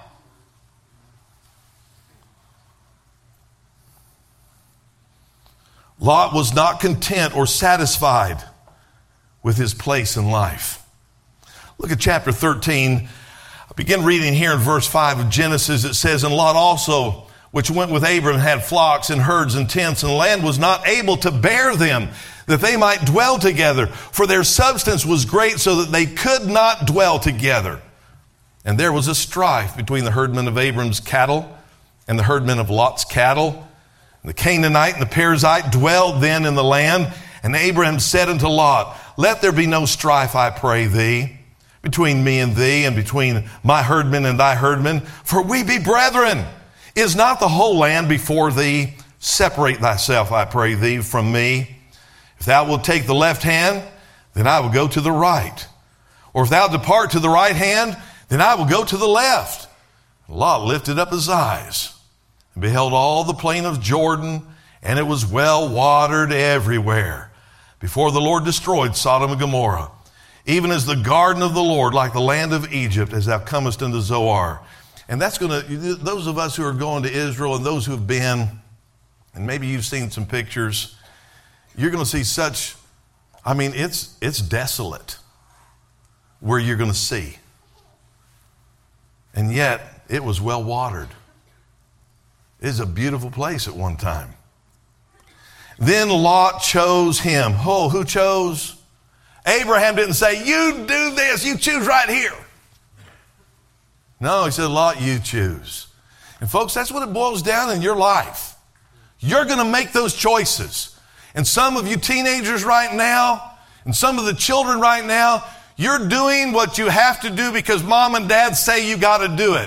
Lot was not content or satisfied with his place in life. Look at chapter thirteen. I begin reading here in verse five of Genesis. It says, and Lot also, which went with Abram, had flocks and herds and tents, and the land was not able to bear them, that they might dwell together. For their substance was great, so that they could not dwell together. And there was a strife between the herdmen of Abram's cattle and the herdmen of Lot's cattle. The Canaanite and the Perizzite dwelled then in the land. And Abraham said unto Lot, let there be no strife, I pray thee, between me and thee, and between my herdmen and thy herdmen, for we be brethren. Is not the whole land before thee? Separate thyself, I pray thee, from me. If thou wilt take the left hand, then I will go to the right. Or if thou depart to the right hand, then I will go to the left. Lot lifted up his eyes and beheld all the plain of Jordan, and it was well watered everywhere, before the Lord destroyed Sodom and Gomorrah, even as the garden of the Lord, like the land of Egypt, as thou comest into Zoar. And that's going to, those of us who are going to Israel and those who have been, and maybe you've seen some pictures, you're going to see such, I mean, it's it's desolate where you're going to see. And yet, it was well watered. It is a beautiful place at one time. Then Lot chose him. Oh, who chose? Abraham didn't say, you do this, you choose right here. No, he said, Lot, you choose. And folks, that's what it boils down in your life. You're going to make those choices. And some of you teenagers right now, and some of the children right now, you're doing what you have to do because mom and dad say you got to do it.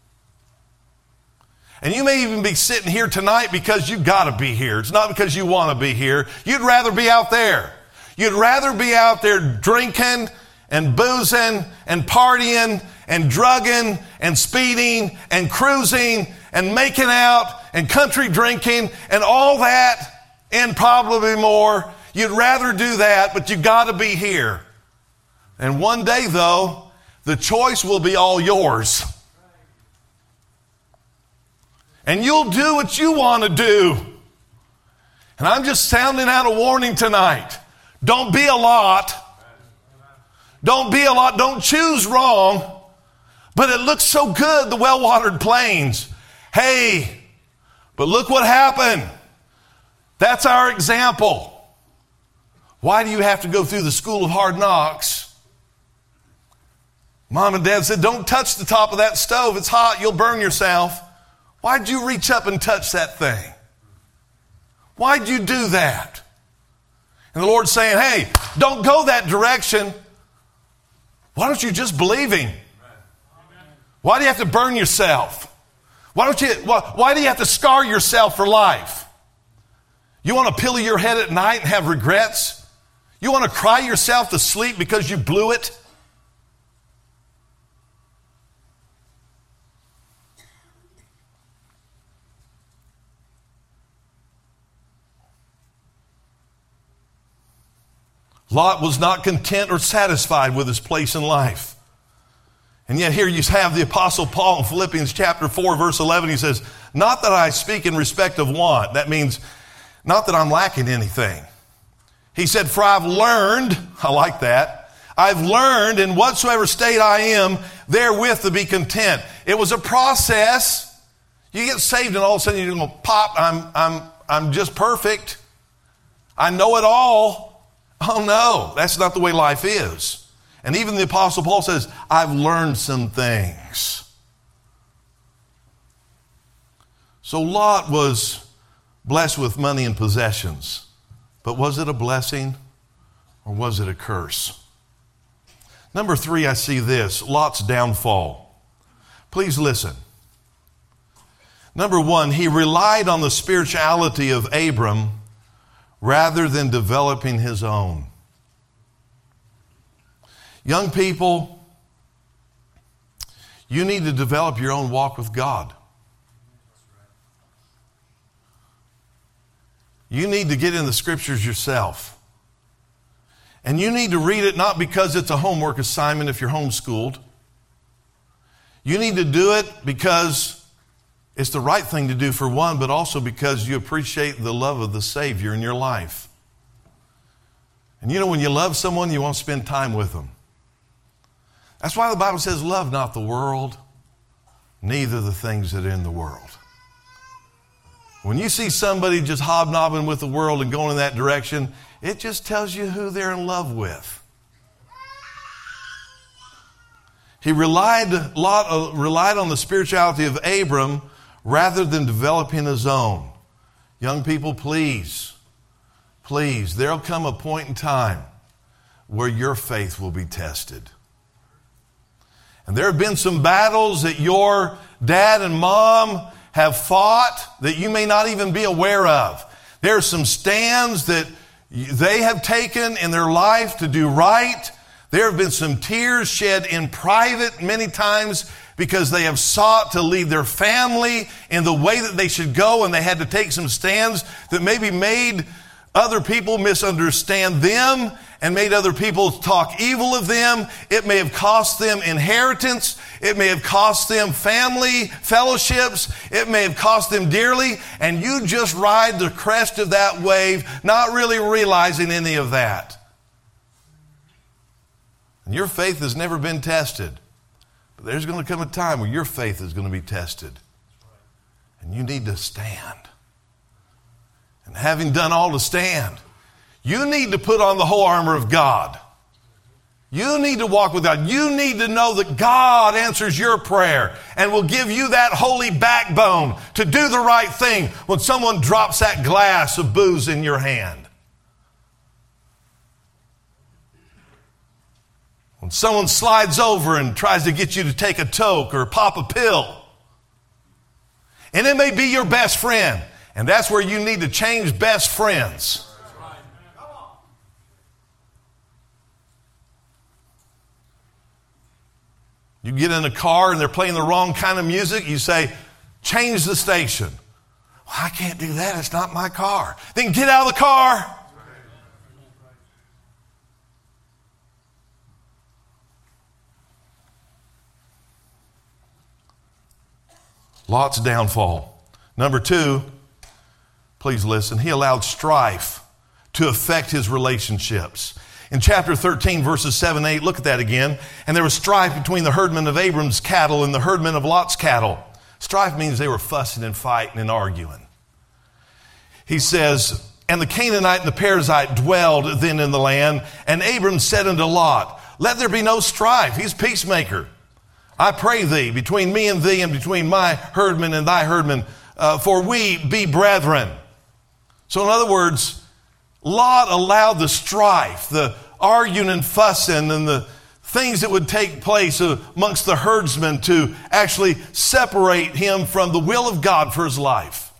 And you may even be sitting here tonight because you got to be here. It's not because you want to be here. You'd rather be out there. You'd rather be out there drinking and boozing and partying and drugging and speeding and cruising and making out and country drinking and all that and probably more. You'd rather do that, but you got to be here. And one day, though, the choice will be all yours. And you'll do what you want to do. And I'm just sounding out a warning tonight. Don't be a Lot. Don't be a Lot. Don't choose wrong. But it looks so good, the well-watered plains. Hey, but look what happened. That's our example. Why do you have to go through the school of hard knocks? Mom and dad said, don't touch the top of that stove. It's hot. You'll burn yourself. Why'd you reach up and touch that thing? Why'd you do that? And the Lord's saying, hey, don't go that direction. Why don't you just believe Him? Why do you have to burn yourself? Why don't you, why, why do you have to scar yourself for life? You want to pillow your head at night and have regrets? You want to cry yourself to sleep because you blew it? Lot was not content or satisfied with his place in life. And yet here you have the Apostle Paul in Philippians chapter four, verse eleven. He says, not that I speak in respect of want. That means not that I'm lacking anything. He said, for I've learned, I like that, I've learned in whatsoever state I am, therewith to be content. It was a process. You get saved and all of a sudden you're going to pop, I'm, I'm, I'm just perfect. I know it all. Oh no, that's not the way life is. And even the Apostle Paul says, I've learned some things. So Lot was blessed with money and possessions. But was it a blessing or was it a curse? Number three, I see this, Lot's downfall. Please listen. Number one, he relied on the spirituality of Abram rather than developing his own. Young people, you need to develop your own walk with God. You need to get in the scriptures yourself. And you need to read it not because it's a homework assignment if you're homeschooled. You need to do it because it's the right thing to do for one, but also because you appreciate the love of the Savior in your life. And you know, when you love someone, you want to spend time with them. That's why the Bible says, love not the world, neither the things that are in the world. When you see somebody just hobnobbing with the world and going in that direction, it just tells you who they're in love with. He relied, Lot, uh, relied on the spirituality of Abram rather than developing his own. Young people, please, please, there'll come a point in time where your faith will be tested. And there have been some battles that your dad and mom have fought that you may not even be aware of. There are some stands that they have taken in their life to do right. There have been some tears shed in private many times because they have sought to lead their family in the way that they should go, and they had to take some stands that maybe made other people misunderstand them and made other people talk evil of them. It may have cost them inheritance. It may have cost them family fellowships. It may have cost them dearly. And you just ride the crest of that wave, not really realizing any of that. And your faith has never been tested. But there's going to come a time where your faith is going to be tested. And you need to stand. And having done all to stand, you need to put on the whole armor of God. You need to walk with God. You need to know that God answers your prayer and will give you that holy backbone to do the right thing when someone drops that glass of booze in your hand. When someone slides over and tries to get you to take a toke or pop a pill. And it may be your best friend. And that's where you need to change best friends. You get in a car and they're playing the wrong kind of music. You say, change the station. Well, I can't do that. It's not my car. Then get out of the car. Lot's downfall. Number two, please listen. He allowed strife to affect his relationships. In chapter thirteen, verses seven and eight, look at that again. And there was strife between the herdmen of Abram's cattle and the herdmen of Lot's cattle. Strife means they were fussing and fighting and arguing. He says, and the Canaanite and the Perizzite dwelled then in the land. And Abram said unto Lot, let there be no strife. He's peacemaker. I pray thee, between me and thee and between my herdmen and thy herdmen, uh, for we be brethren. So in other words, Lot allowed the strife, the arguing and fussing and the things that would take place amongst the herdsmen to actually separate him from the will of God for his life.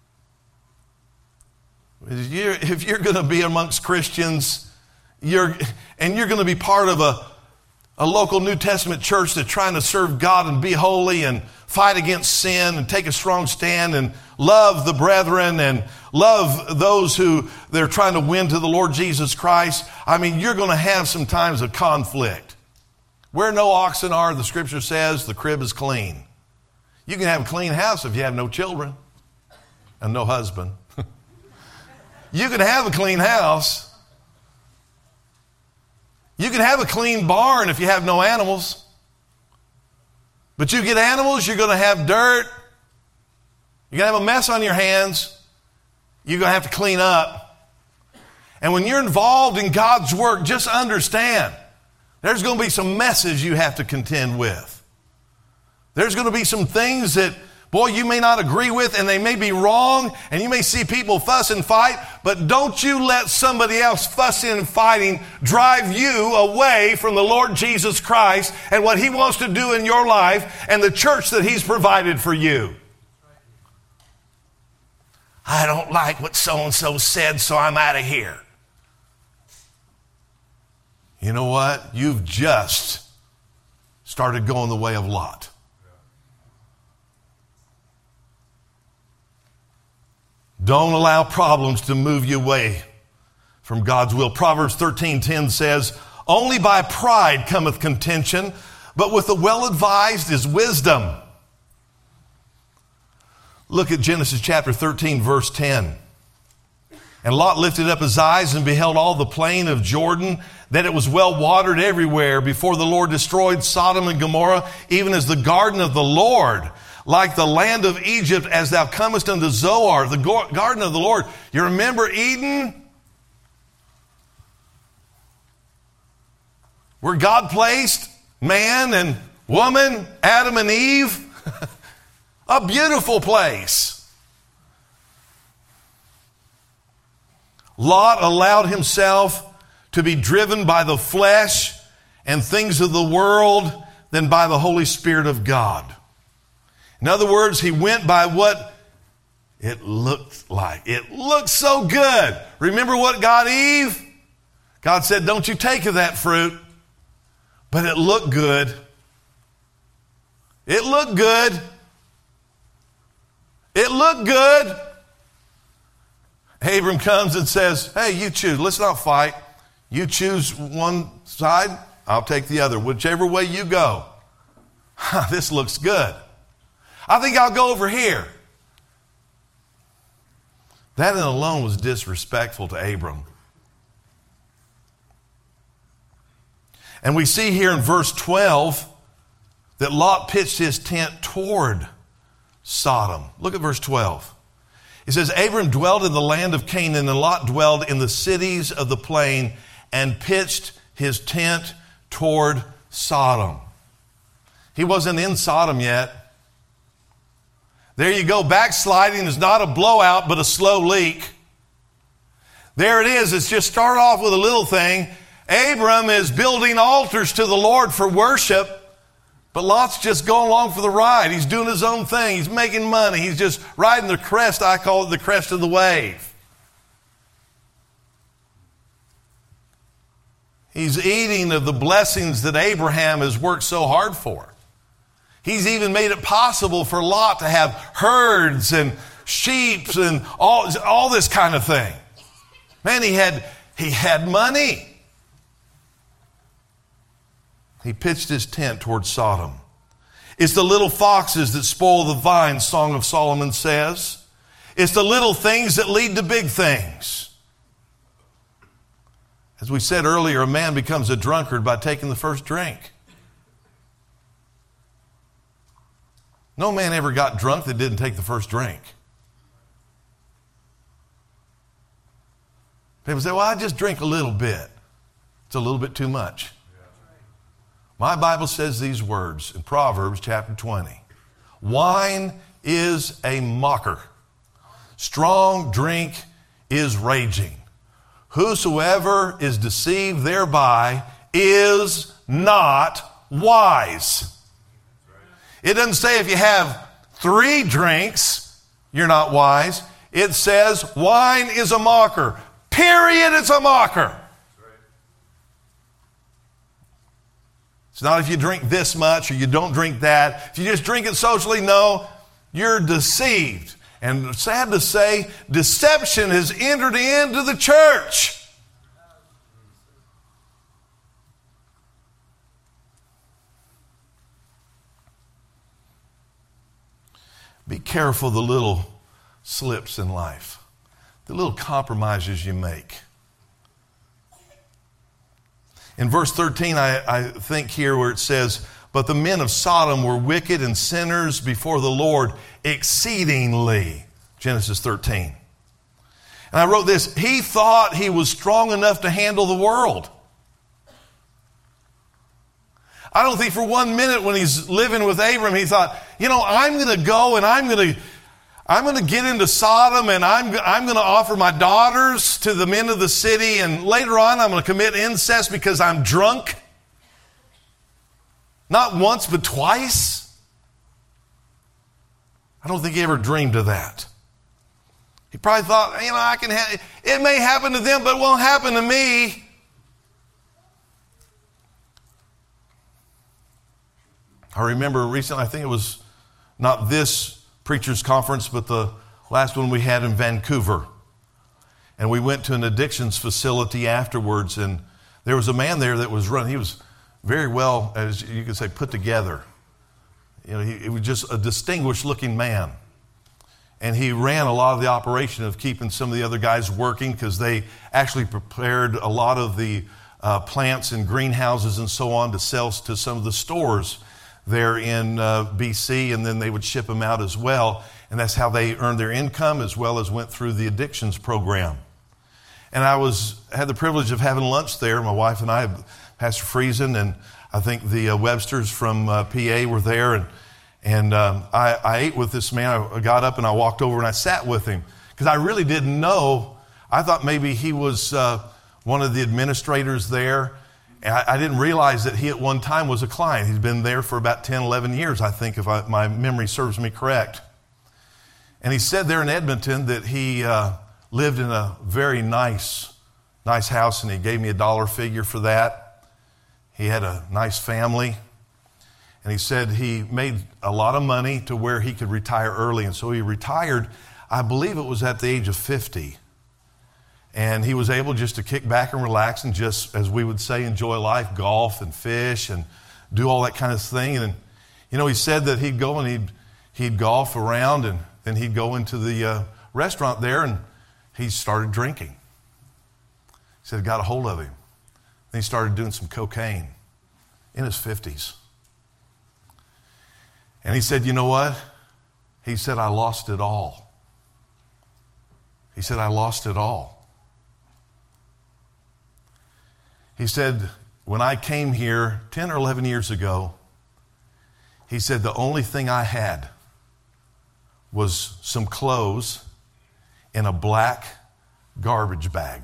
If you're, if you're going to be amongst Christians, you're, and you're going to be part of a, a local New Testament church that's trying to serve God and be holy and fight against sin and take a strong stand and love the brethren and love those who they're trying to win to the Lord Jesus Christ. I mean, you're going to have some times of conflict. Where no oxen are, the scripture says, the crib is clean. You can have a clean house if you have no children and no husband. You can have a clean house. You can have a clean barn if you have no animals. But you get animals, you're going to have dirt. You're going to have a mess on your hands. You're going to have to clean up. And when you're involved in God's work, just understand, there's going to be some messes you have to contend with. There's going to be some things that, boy, you may not agree with, and they may be wrong, and you may see people fuss and fight, but don't you let somebody else fussing and fighting drive you away from the Lord Jesus Christ and what He wants to do in your life and the church that He's provided for you. I don't like what so-and-so said, so I'm out of here. You know what? You've just started going the way of Lot. Don't allow problems to move you away from God's will. Proverbs thirteen ten says, only by pride cometh contention, but with the well-advised is wisdom. Look at Genesis chapter thirteen, verse ten. And Lot lifted up his eyes and beheld all the plain of Jordan, that it was well watered everywhere before the Lord destroyed Sodom and Gomorrah, even as the garden of the Lord, like the land of Egypt, as thou comest unto Zoar, the garden of the Lord. You remember Eden? Where God placed man and woman, Adam and Eve. A beautiful place. Lot allowed himself to be driven by the flesh and things of the world than by the Holy Spirit of God. In other words, he went by what it looked like. It looked so good. Remember what got Eve? God said, don't you take of that fruit. But it looked good. It looked good. It looked good. Abram comes and says, hey, you choose. Let's not fight. You choose one side, I'll take the other. Whichever way you go. This looks good. I think I'll go over here. That alone was disrespectful to Abram. And we see here in verse twelve that Lot pitched his tent toward Sodom. Look at verse twelve. It says, Abram dwelled in the land of Canaan, and Lot dwelled in the cities of the plain, and pitched his tent toward Sodom. He wasn't in Sodom yet. There you go. Backsliding is not a blowout, but a slow leak. There it is. It's just start off with a little thing. Abram is building altars to the Lord for worship, but Lot's just going along for the ride. He's doing his own thing. He's making money. He's just riding the crest. I call it the crest of the wave. He's eating of the blessings that Abraham has worked so hard for. He's even made it possible for Lot to have herds and sheep and all, all this kind of thing. Man, he had, he had money. He pitched his tent toward Sodom. It's the little foxes that spoil the vine, Song of Solomon says. It's the little things that lead to big things. As we said earlier, a man becomes a drunkard by taking the first drink. No man ever got drunk that didn't take the first drink. People say, well, I just drink a little bit. It's a little bit too much. My Bible says these words in Proverbs chapter twenty. Wine is a mocker. Strong drink is raging. Whosoever is deceived thereby is not wise. It doesn't say if you have three drinks, you're not wise. It says wine is a mocker. Period, it's a mocker. It's not if you drink this much or you don't drink that. If you just drink it socially, no, you're deceived. And sad to say, deception has entered into the church. Be careful the little slips in life, the little compromises you make. In verse thirteen, I, I think here where it says, but the men of Sodom were wicked and sinners before the Lord exceedingly. Genesis thirteen. And I wrote this, he thought he was strong enough to handle the world. I don't think for one minute when he's living with Abram, he thought, you know, I'm going to go and I'm going to I'm going to get into Sodom and I'm, I'm going to offer my daughters to the men of the city, and later on I'm going to commit incest because I'm drunk. Not once, but twice. I don't think he ever dreamed of that. He probably thought, you know, I can ha- it may happen to them, but it won't happen to me. I remember recently, I think it was not this preacher's conference, but the last one we had in Vancouver. And we went to an addictions facility afterwards, and there was a man there that was running. He was very well, as you could say, put together. You know, he, he was just a distinguished looking man. And he ran a lot of the operation of keeping some of the other guys working, because they actually prepared a lot of the uh, plants and greenhouses and so on to sell to some of the stores there in uh, B C, and then they would ship them out as well. And that's how they earned their income, as well as went through the addictions program. And I was had the privilege of having lunch there. My wife and I, Pastor Friesen, and I think the uh, Websters from uh, P A were there. And and um, I, I ate with this man. I got up and I walked over and I sat with him, because I really didn't know. I thought maybe he was uh, one of the administrators there. And I, I didn't realize that he at one time was a client. He's been there for about ten, eleven years, I think, if I, my memory serves me correct. And he said there in Edmonton that he uh, lived in a very nice, nice house, and he gave me a dollar figure for that. He had a nice family. And he said he made a lot of money to where he could retire early. And so he retired, I believe it was at the age of fifty. And he was able just to kick back and relax and just, as we would say, enjoy life, golf and fish and do all that kind of thing. And, you know, he said that he'd go and he'd, he'd golf around and then he'd go into the uh, restaurant there and he started drinking. He said it got a hold of him. Then he started doing some cocaine in his fifties. And he said, you know what? He said, I lost it all. He said, I lost it all. He said, when I came here ten or eleven years ago, he said, the only thing I had was some clothes in a black garbage bag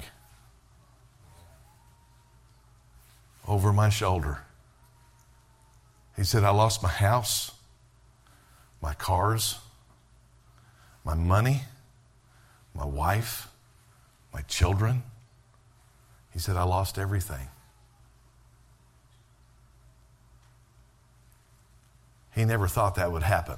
over my shoulder. He said, I lost my house, my cars, my money, my wife, my children. He said, I lost everything. He never thought that would happen.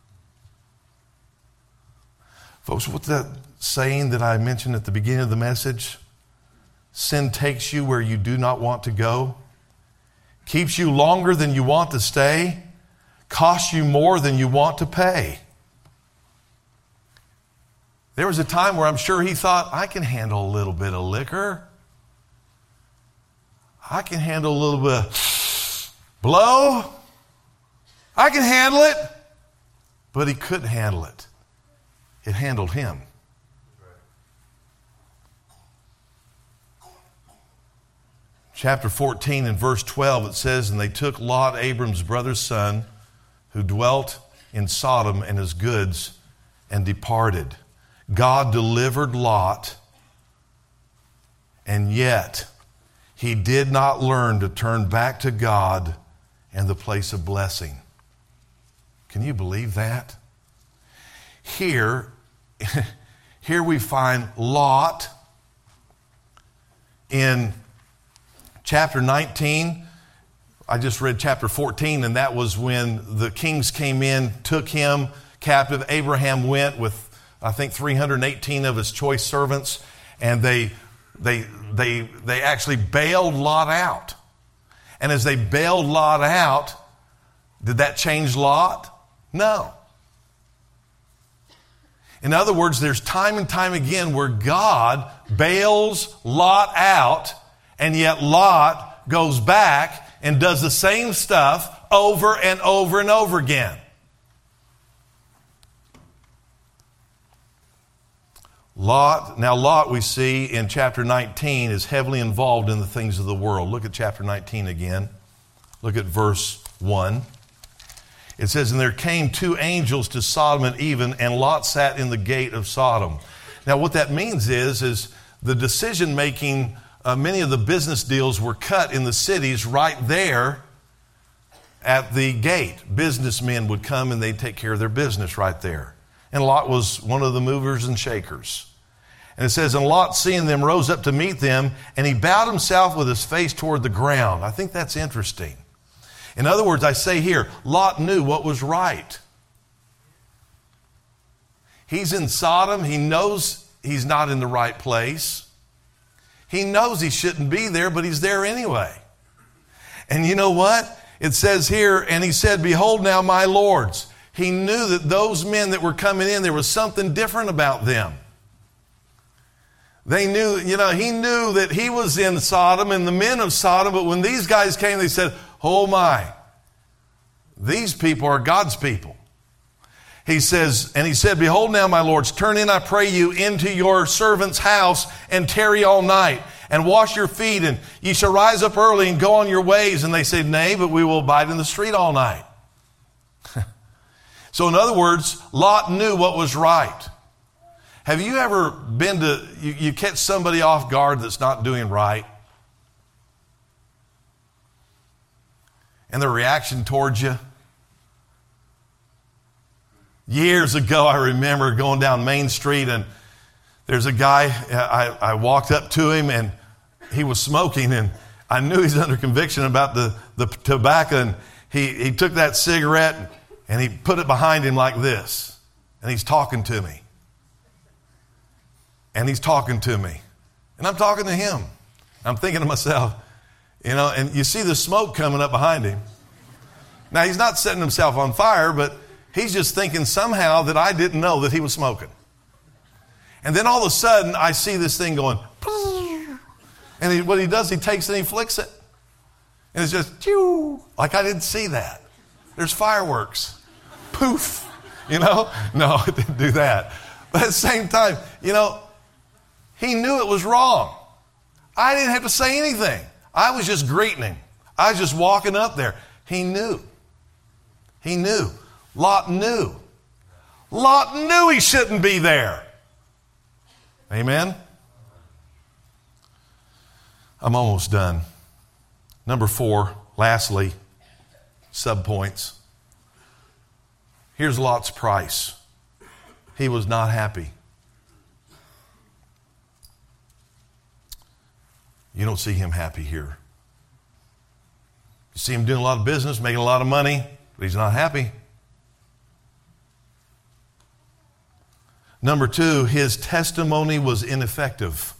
Folks, what's that saying that I mentioned at the beginning of the message? Sin takes you where you do not want to go, keeps you longer than you want to stay, costs you more than you want to pay. There was a time where I'm sure he thought, I can handle a little bit of liquor. I can handle a little bit of blow. I can handle it. But he couldn't handle it. It handled him. Chapter fourteen and verse twelve, it says, and they took Lot, Abram's brother's son, who dwelt in Sodom, and his goods, and departed. God delivered Lot, and yet he did not learn to turn back to God and the place of blessing. Can you believe that? Here, here we find Lot in chapter nineteen. I just read chapter fourteen, and that was when the kings came in, took him captive. Abraham went with, I think, three hundred eighteen of his choice servants, and they they they they actually bailed Lot out. And as they bailed Lot out, did that change Lot? No. In other words, there's time and time again where God bails Lot out, and yet Lot goes back and does the same stuff over and over and over again. Lot, now Lot we see in chapter nineteen is heavily involved in the things of the world. Look at chapter nineteen again. Look at verse one. It says, and there came two angels to Sodom and even, and Lot sat in the gate of Sodom. Now what that means is, is the decision making, uh, many of the business deals were cut in the cities right there at the gate. Businessmen would come and they'd take care of their business right there. And Lot was one of the movers and shakers. And it says, and Lot, seeing them, rose up to meet them, and he bowed himself with his face toward the ground. I think that's interesting. In other words, I say here, Lot knew what was right. He's in Sodom. He knows he's not in the right place. He knows he shouldn't be there, but he's there anyway. And you know what? It says here, and he said, behold now, my lords. He knew that those men that were coming in, there was something different about them. They knew, you know, he knew that he was in Sodom and the men of Sodom, but when these guys came, they said, oh my, these people are God's people. He says, and he said, behold now, my lords, turn in, I pray you, into your servant's house and tarry all night and wash your feet, and ye shall rise up early and go on your ways. And they said, nay, but we will abide in the street all night. So in other words, Lot knew what was right. Have you ever been to, you, you catch somebody off guard that's not doing right? And their reaction towards you? Years ago, I remember going down Main Street, and there's a guy, I, I walked up to him, and he was smoking, and I knew he's under conviction about the, the tobacco, and he, he took that cigarette and he put it behind him like this. And he's talking to me. And he's talking to me. And I'm talking to him. I'm thinking to myself, you know, and you see the smoke coming up behind him. Now, he's not setting himself on fire, but he's just thinking somehow that I didn't know that he was smoking. And then all of a sudden, I see this thing going, and he, what he does, he takes and he flicks it. And it's just, like I didn't see that. There's fireworks. Poof. You know? No, it didn't do that. But at the same time, you know, he knew it was wrong. I didn't have to say anything. I was just greeting him. I was just walking up there. He knew. He knew. Lot knew. Lot knew he shouldn't be there. Amen? I'm almost done. Number four, lastly, subpoints. Here's Lot's price. He was not happy. You don't see him happy here. You see him doing a lot of business, making a lot of money, but he's not happy. Number two, his testimony was ineffective.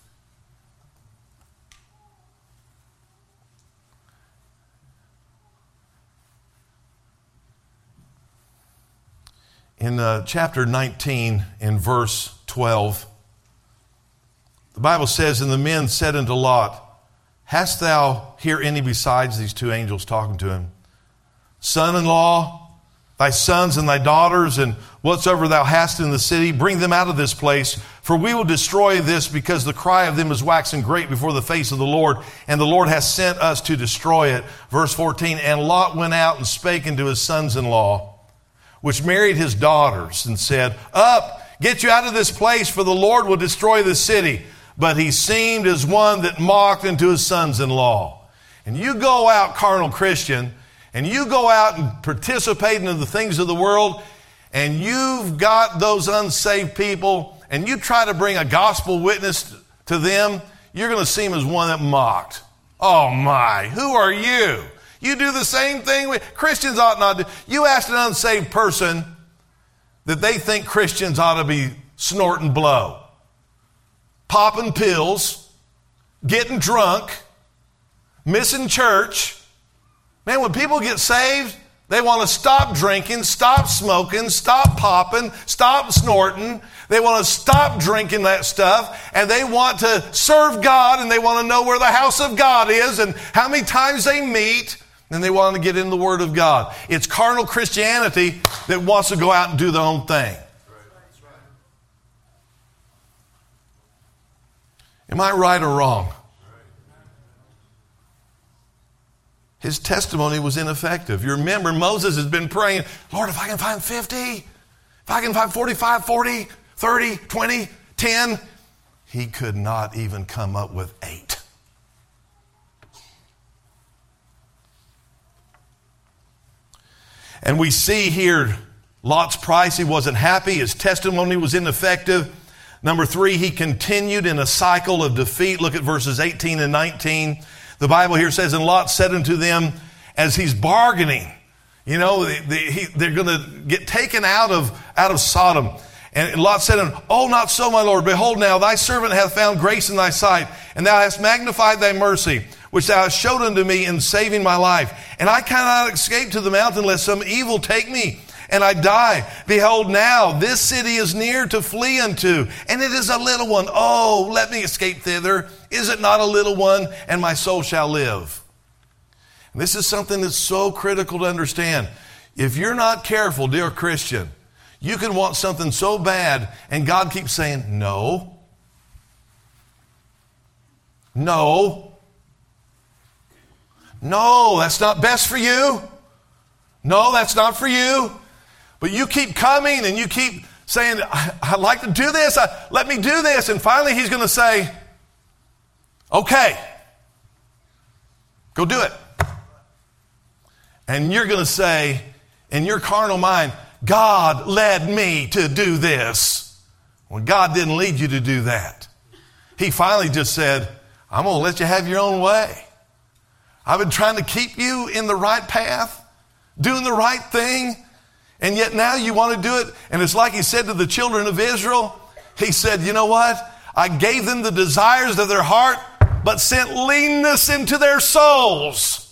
In uh, chapter nineteen, in verse twelve, the Bible says, "And the men said unto Lot, Hast thou here any besides," these two angels talking to him, "son-in-law, thy sons and thy daughters, and whatsoever thou hast in the city, bring them out of this place, for we will destroy this, because the cry of them is waxing great before the face of the Lord, and the Lord hath sent us to destroy it." Verse fourteen, "And Lot went out and spake unto his sons-in-law, which married his daughters, and said, Up, get you out of this place, for the Lord will destroy the city. But he seemed as one that mocked unto his sons-in-law." And you go out, carnal Christian, and you go out and participate in the things of the world, and you've got those unsaved people, and you try to bring a gospel witness to them, you're going to see him as one that mocked. Oh my, who are you? You do the same thing. With, Christians ought not to. You ask an unsaved person that they think Christians ought to be snorting blow, popping pills, getting drunk, missing church. Man, when people get saved, they want to stop drinking, stop smoking, stop popping, stop snorting. They want to stop drinking that stuff, and they want to serve God, and they want to know where the house of God is and how many times they meet, and they want to get in the Word of God. It's carnal Christianity that wants to go out and do their own thing. Am I right or wrong? His testimony was ineffective. You remember, Moses has been praying, Lord, if I can find fifty, if I can find forty-five, forty, thirty, twenty, ten. He could not even come up with eight. And we see here Lot's price. He wasn't happy. His testimony was ineffective. Number three, he continued in a cycle of defeat. Look at verses eighteen and nineteen. The Bible here says, "And Lot said unto them," as he's bargaining, you know, they, they, he, they're going to get taken out of, out of Sodom. And Lot said unto him, "Oh, not so, my Lord. Behold now, thy servant hath found grace in thy sight, and thou hast magnified thy mercy, which thou hast showed unto me in saving my life. And I cannot escape to the mountain, lest some evil take me, and I die. Behold now, this city is near to flee unto, and it is a little one. Oh, let me escape thither. Is it not a little one? And my soul shall live." And this is something that's so critical to understand. If you're not careful, dear Christian, you can want something so bad, and God keeps saying, no, no, no, that's not best for you. No, that's not for you. But you keep coming and you keep saying, I, I'd like to do this. I, let me do this. And finally he's going to say, okay, go do it. And you're going to say, in your carnal mind, God led me to do this. When God didn't lead you to do that. He finally just said, I'm going to let you have your own way. I've been trying to keep you in the right path, doing the right thing, and yet now you want to do it. And it's like he said to the children of Israel. He said, you know what? I gave them the desires of their heart, but sent leanness into their souls.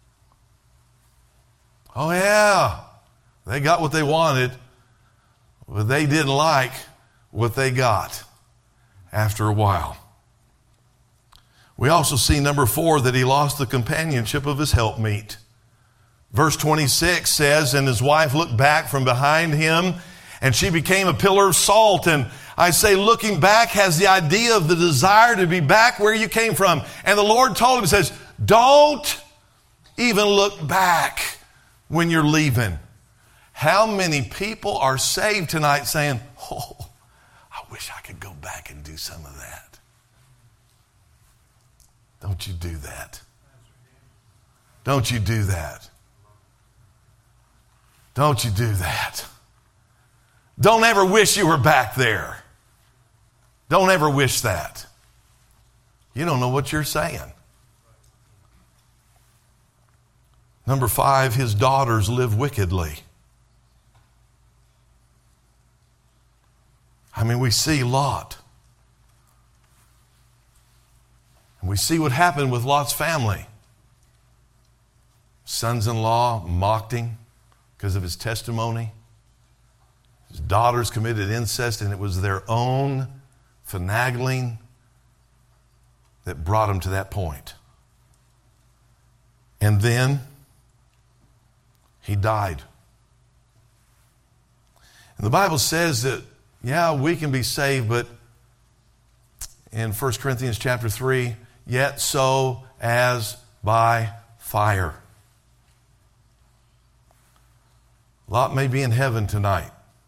Oh yeah, they got what they wanted, but they didn't like what they got after a while. We also see, number four, that he lost the companionship of his helpmeet. Verse twenty-six says, and his wife looked back from behind him, and she became a pillar of salt. And I say, looking back has the idea of the desire to be back where you came from. And the Lord told him, says, don't even look back when you're leaving. How many people are saved tonight saying, oh, I wish I could go back and do some of that. Don't you do that. Don't you do that. Don't you do that. Don't ever wish you were back there. Don't ever wish that. You don't know what you're saying. Number five, his daughters live wickedly. I mean, we see Lot. And we see what happened with Lot's family. Sons-in-law mocked him because of his testimony. His daughters committed incest, and it was their own finagling that brought him to that point. And then he died. And the Bible says that, yeah, we can be saved, but in First Corinthians chapter three, yet so as by fire. Lot may be in heaven tonight,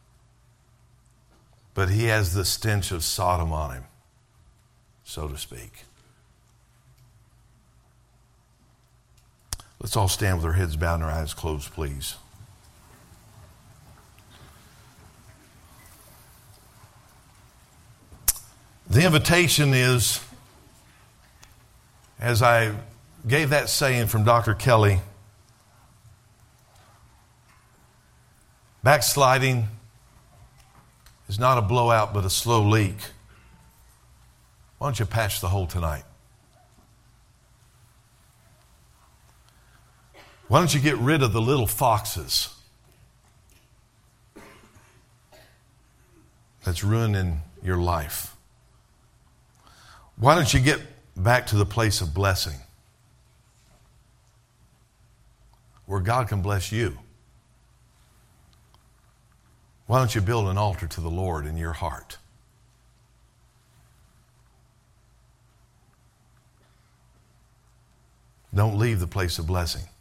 but he has the stench of Sodom on him, so to speak. Let's all stand with our heads bowed and our eyes closed, please. The invitation is, as I gave that saying from Doctor Kelly, backsliding is not a blowout but a slow leak. Why don't you patch the hole tonight? Why don't you get rid of the little foxes that's ruining your life? Why don't you get back to the place of blessing where God can bless you? Why don't you build an altar to the Lord in your heart? Don't leave the place of blessing.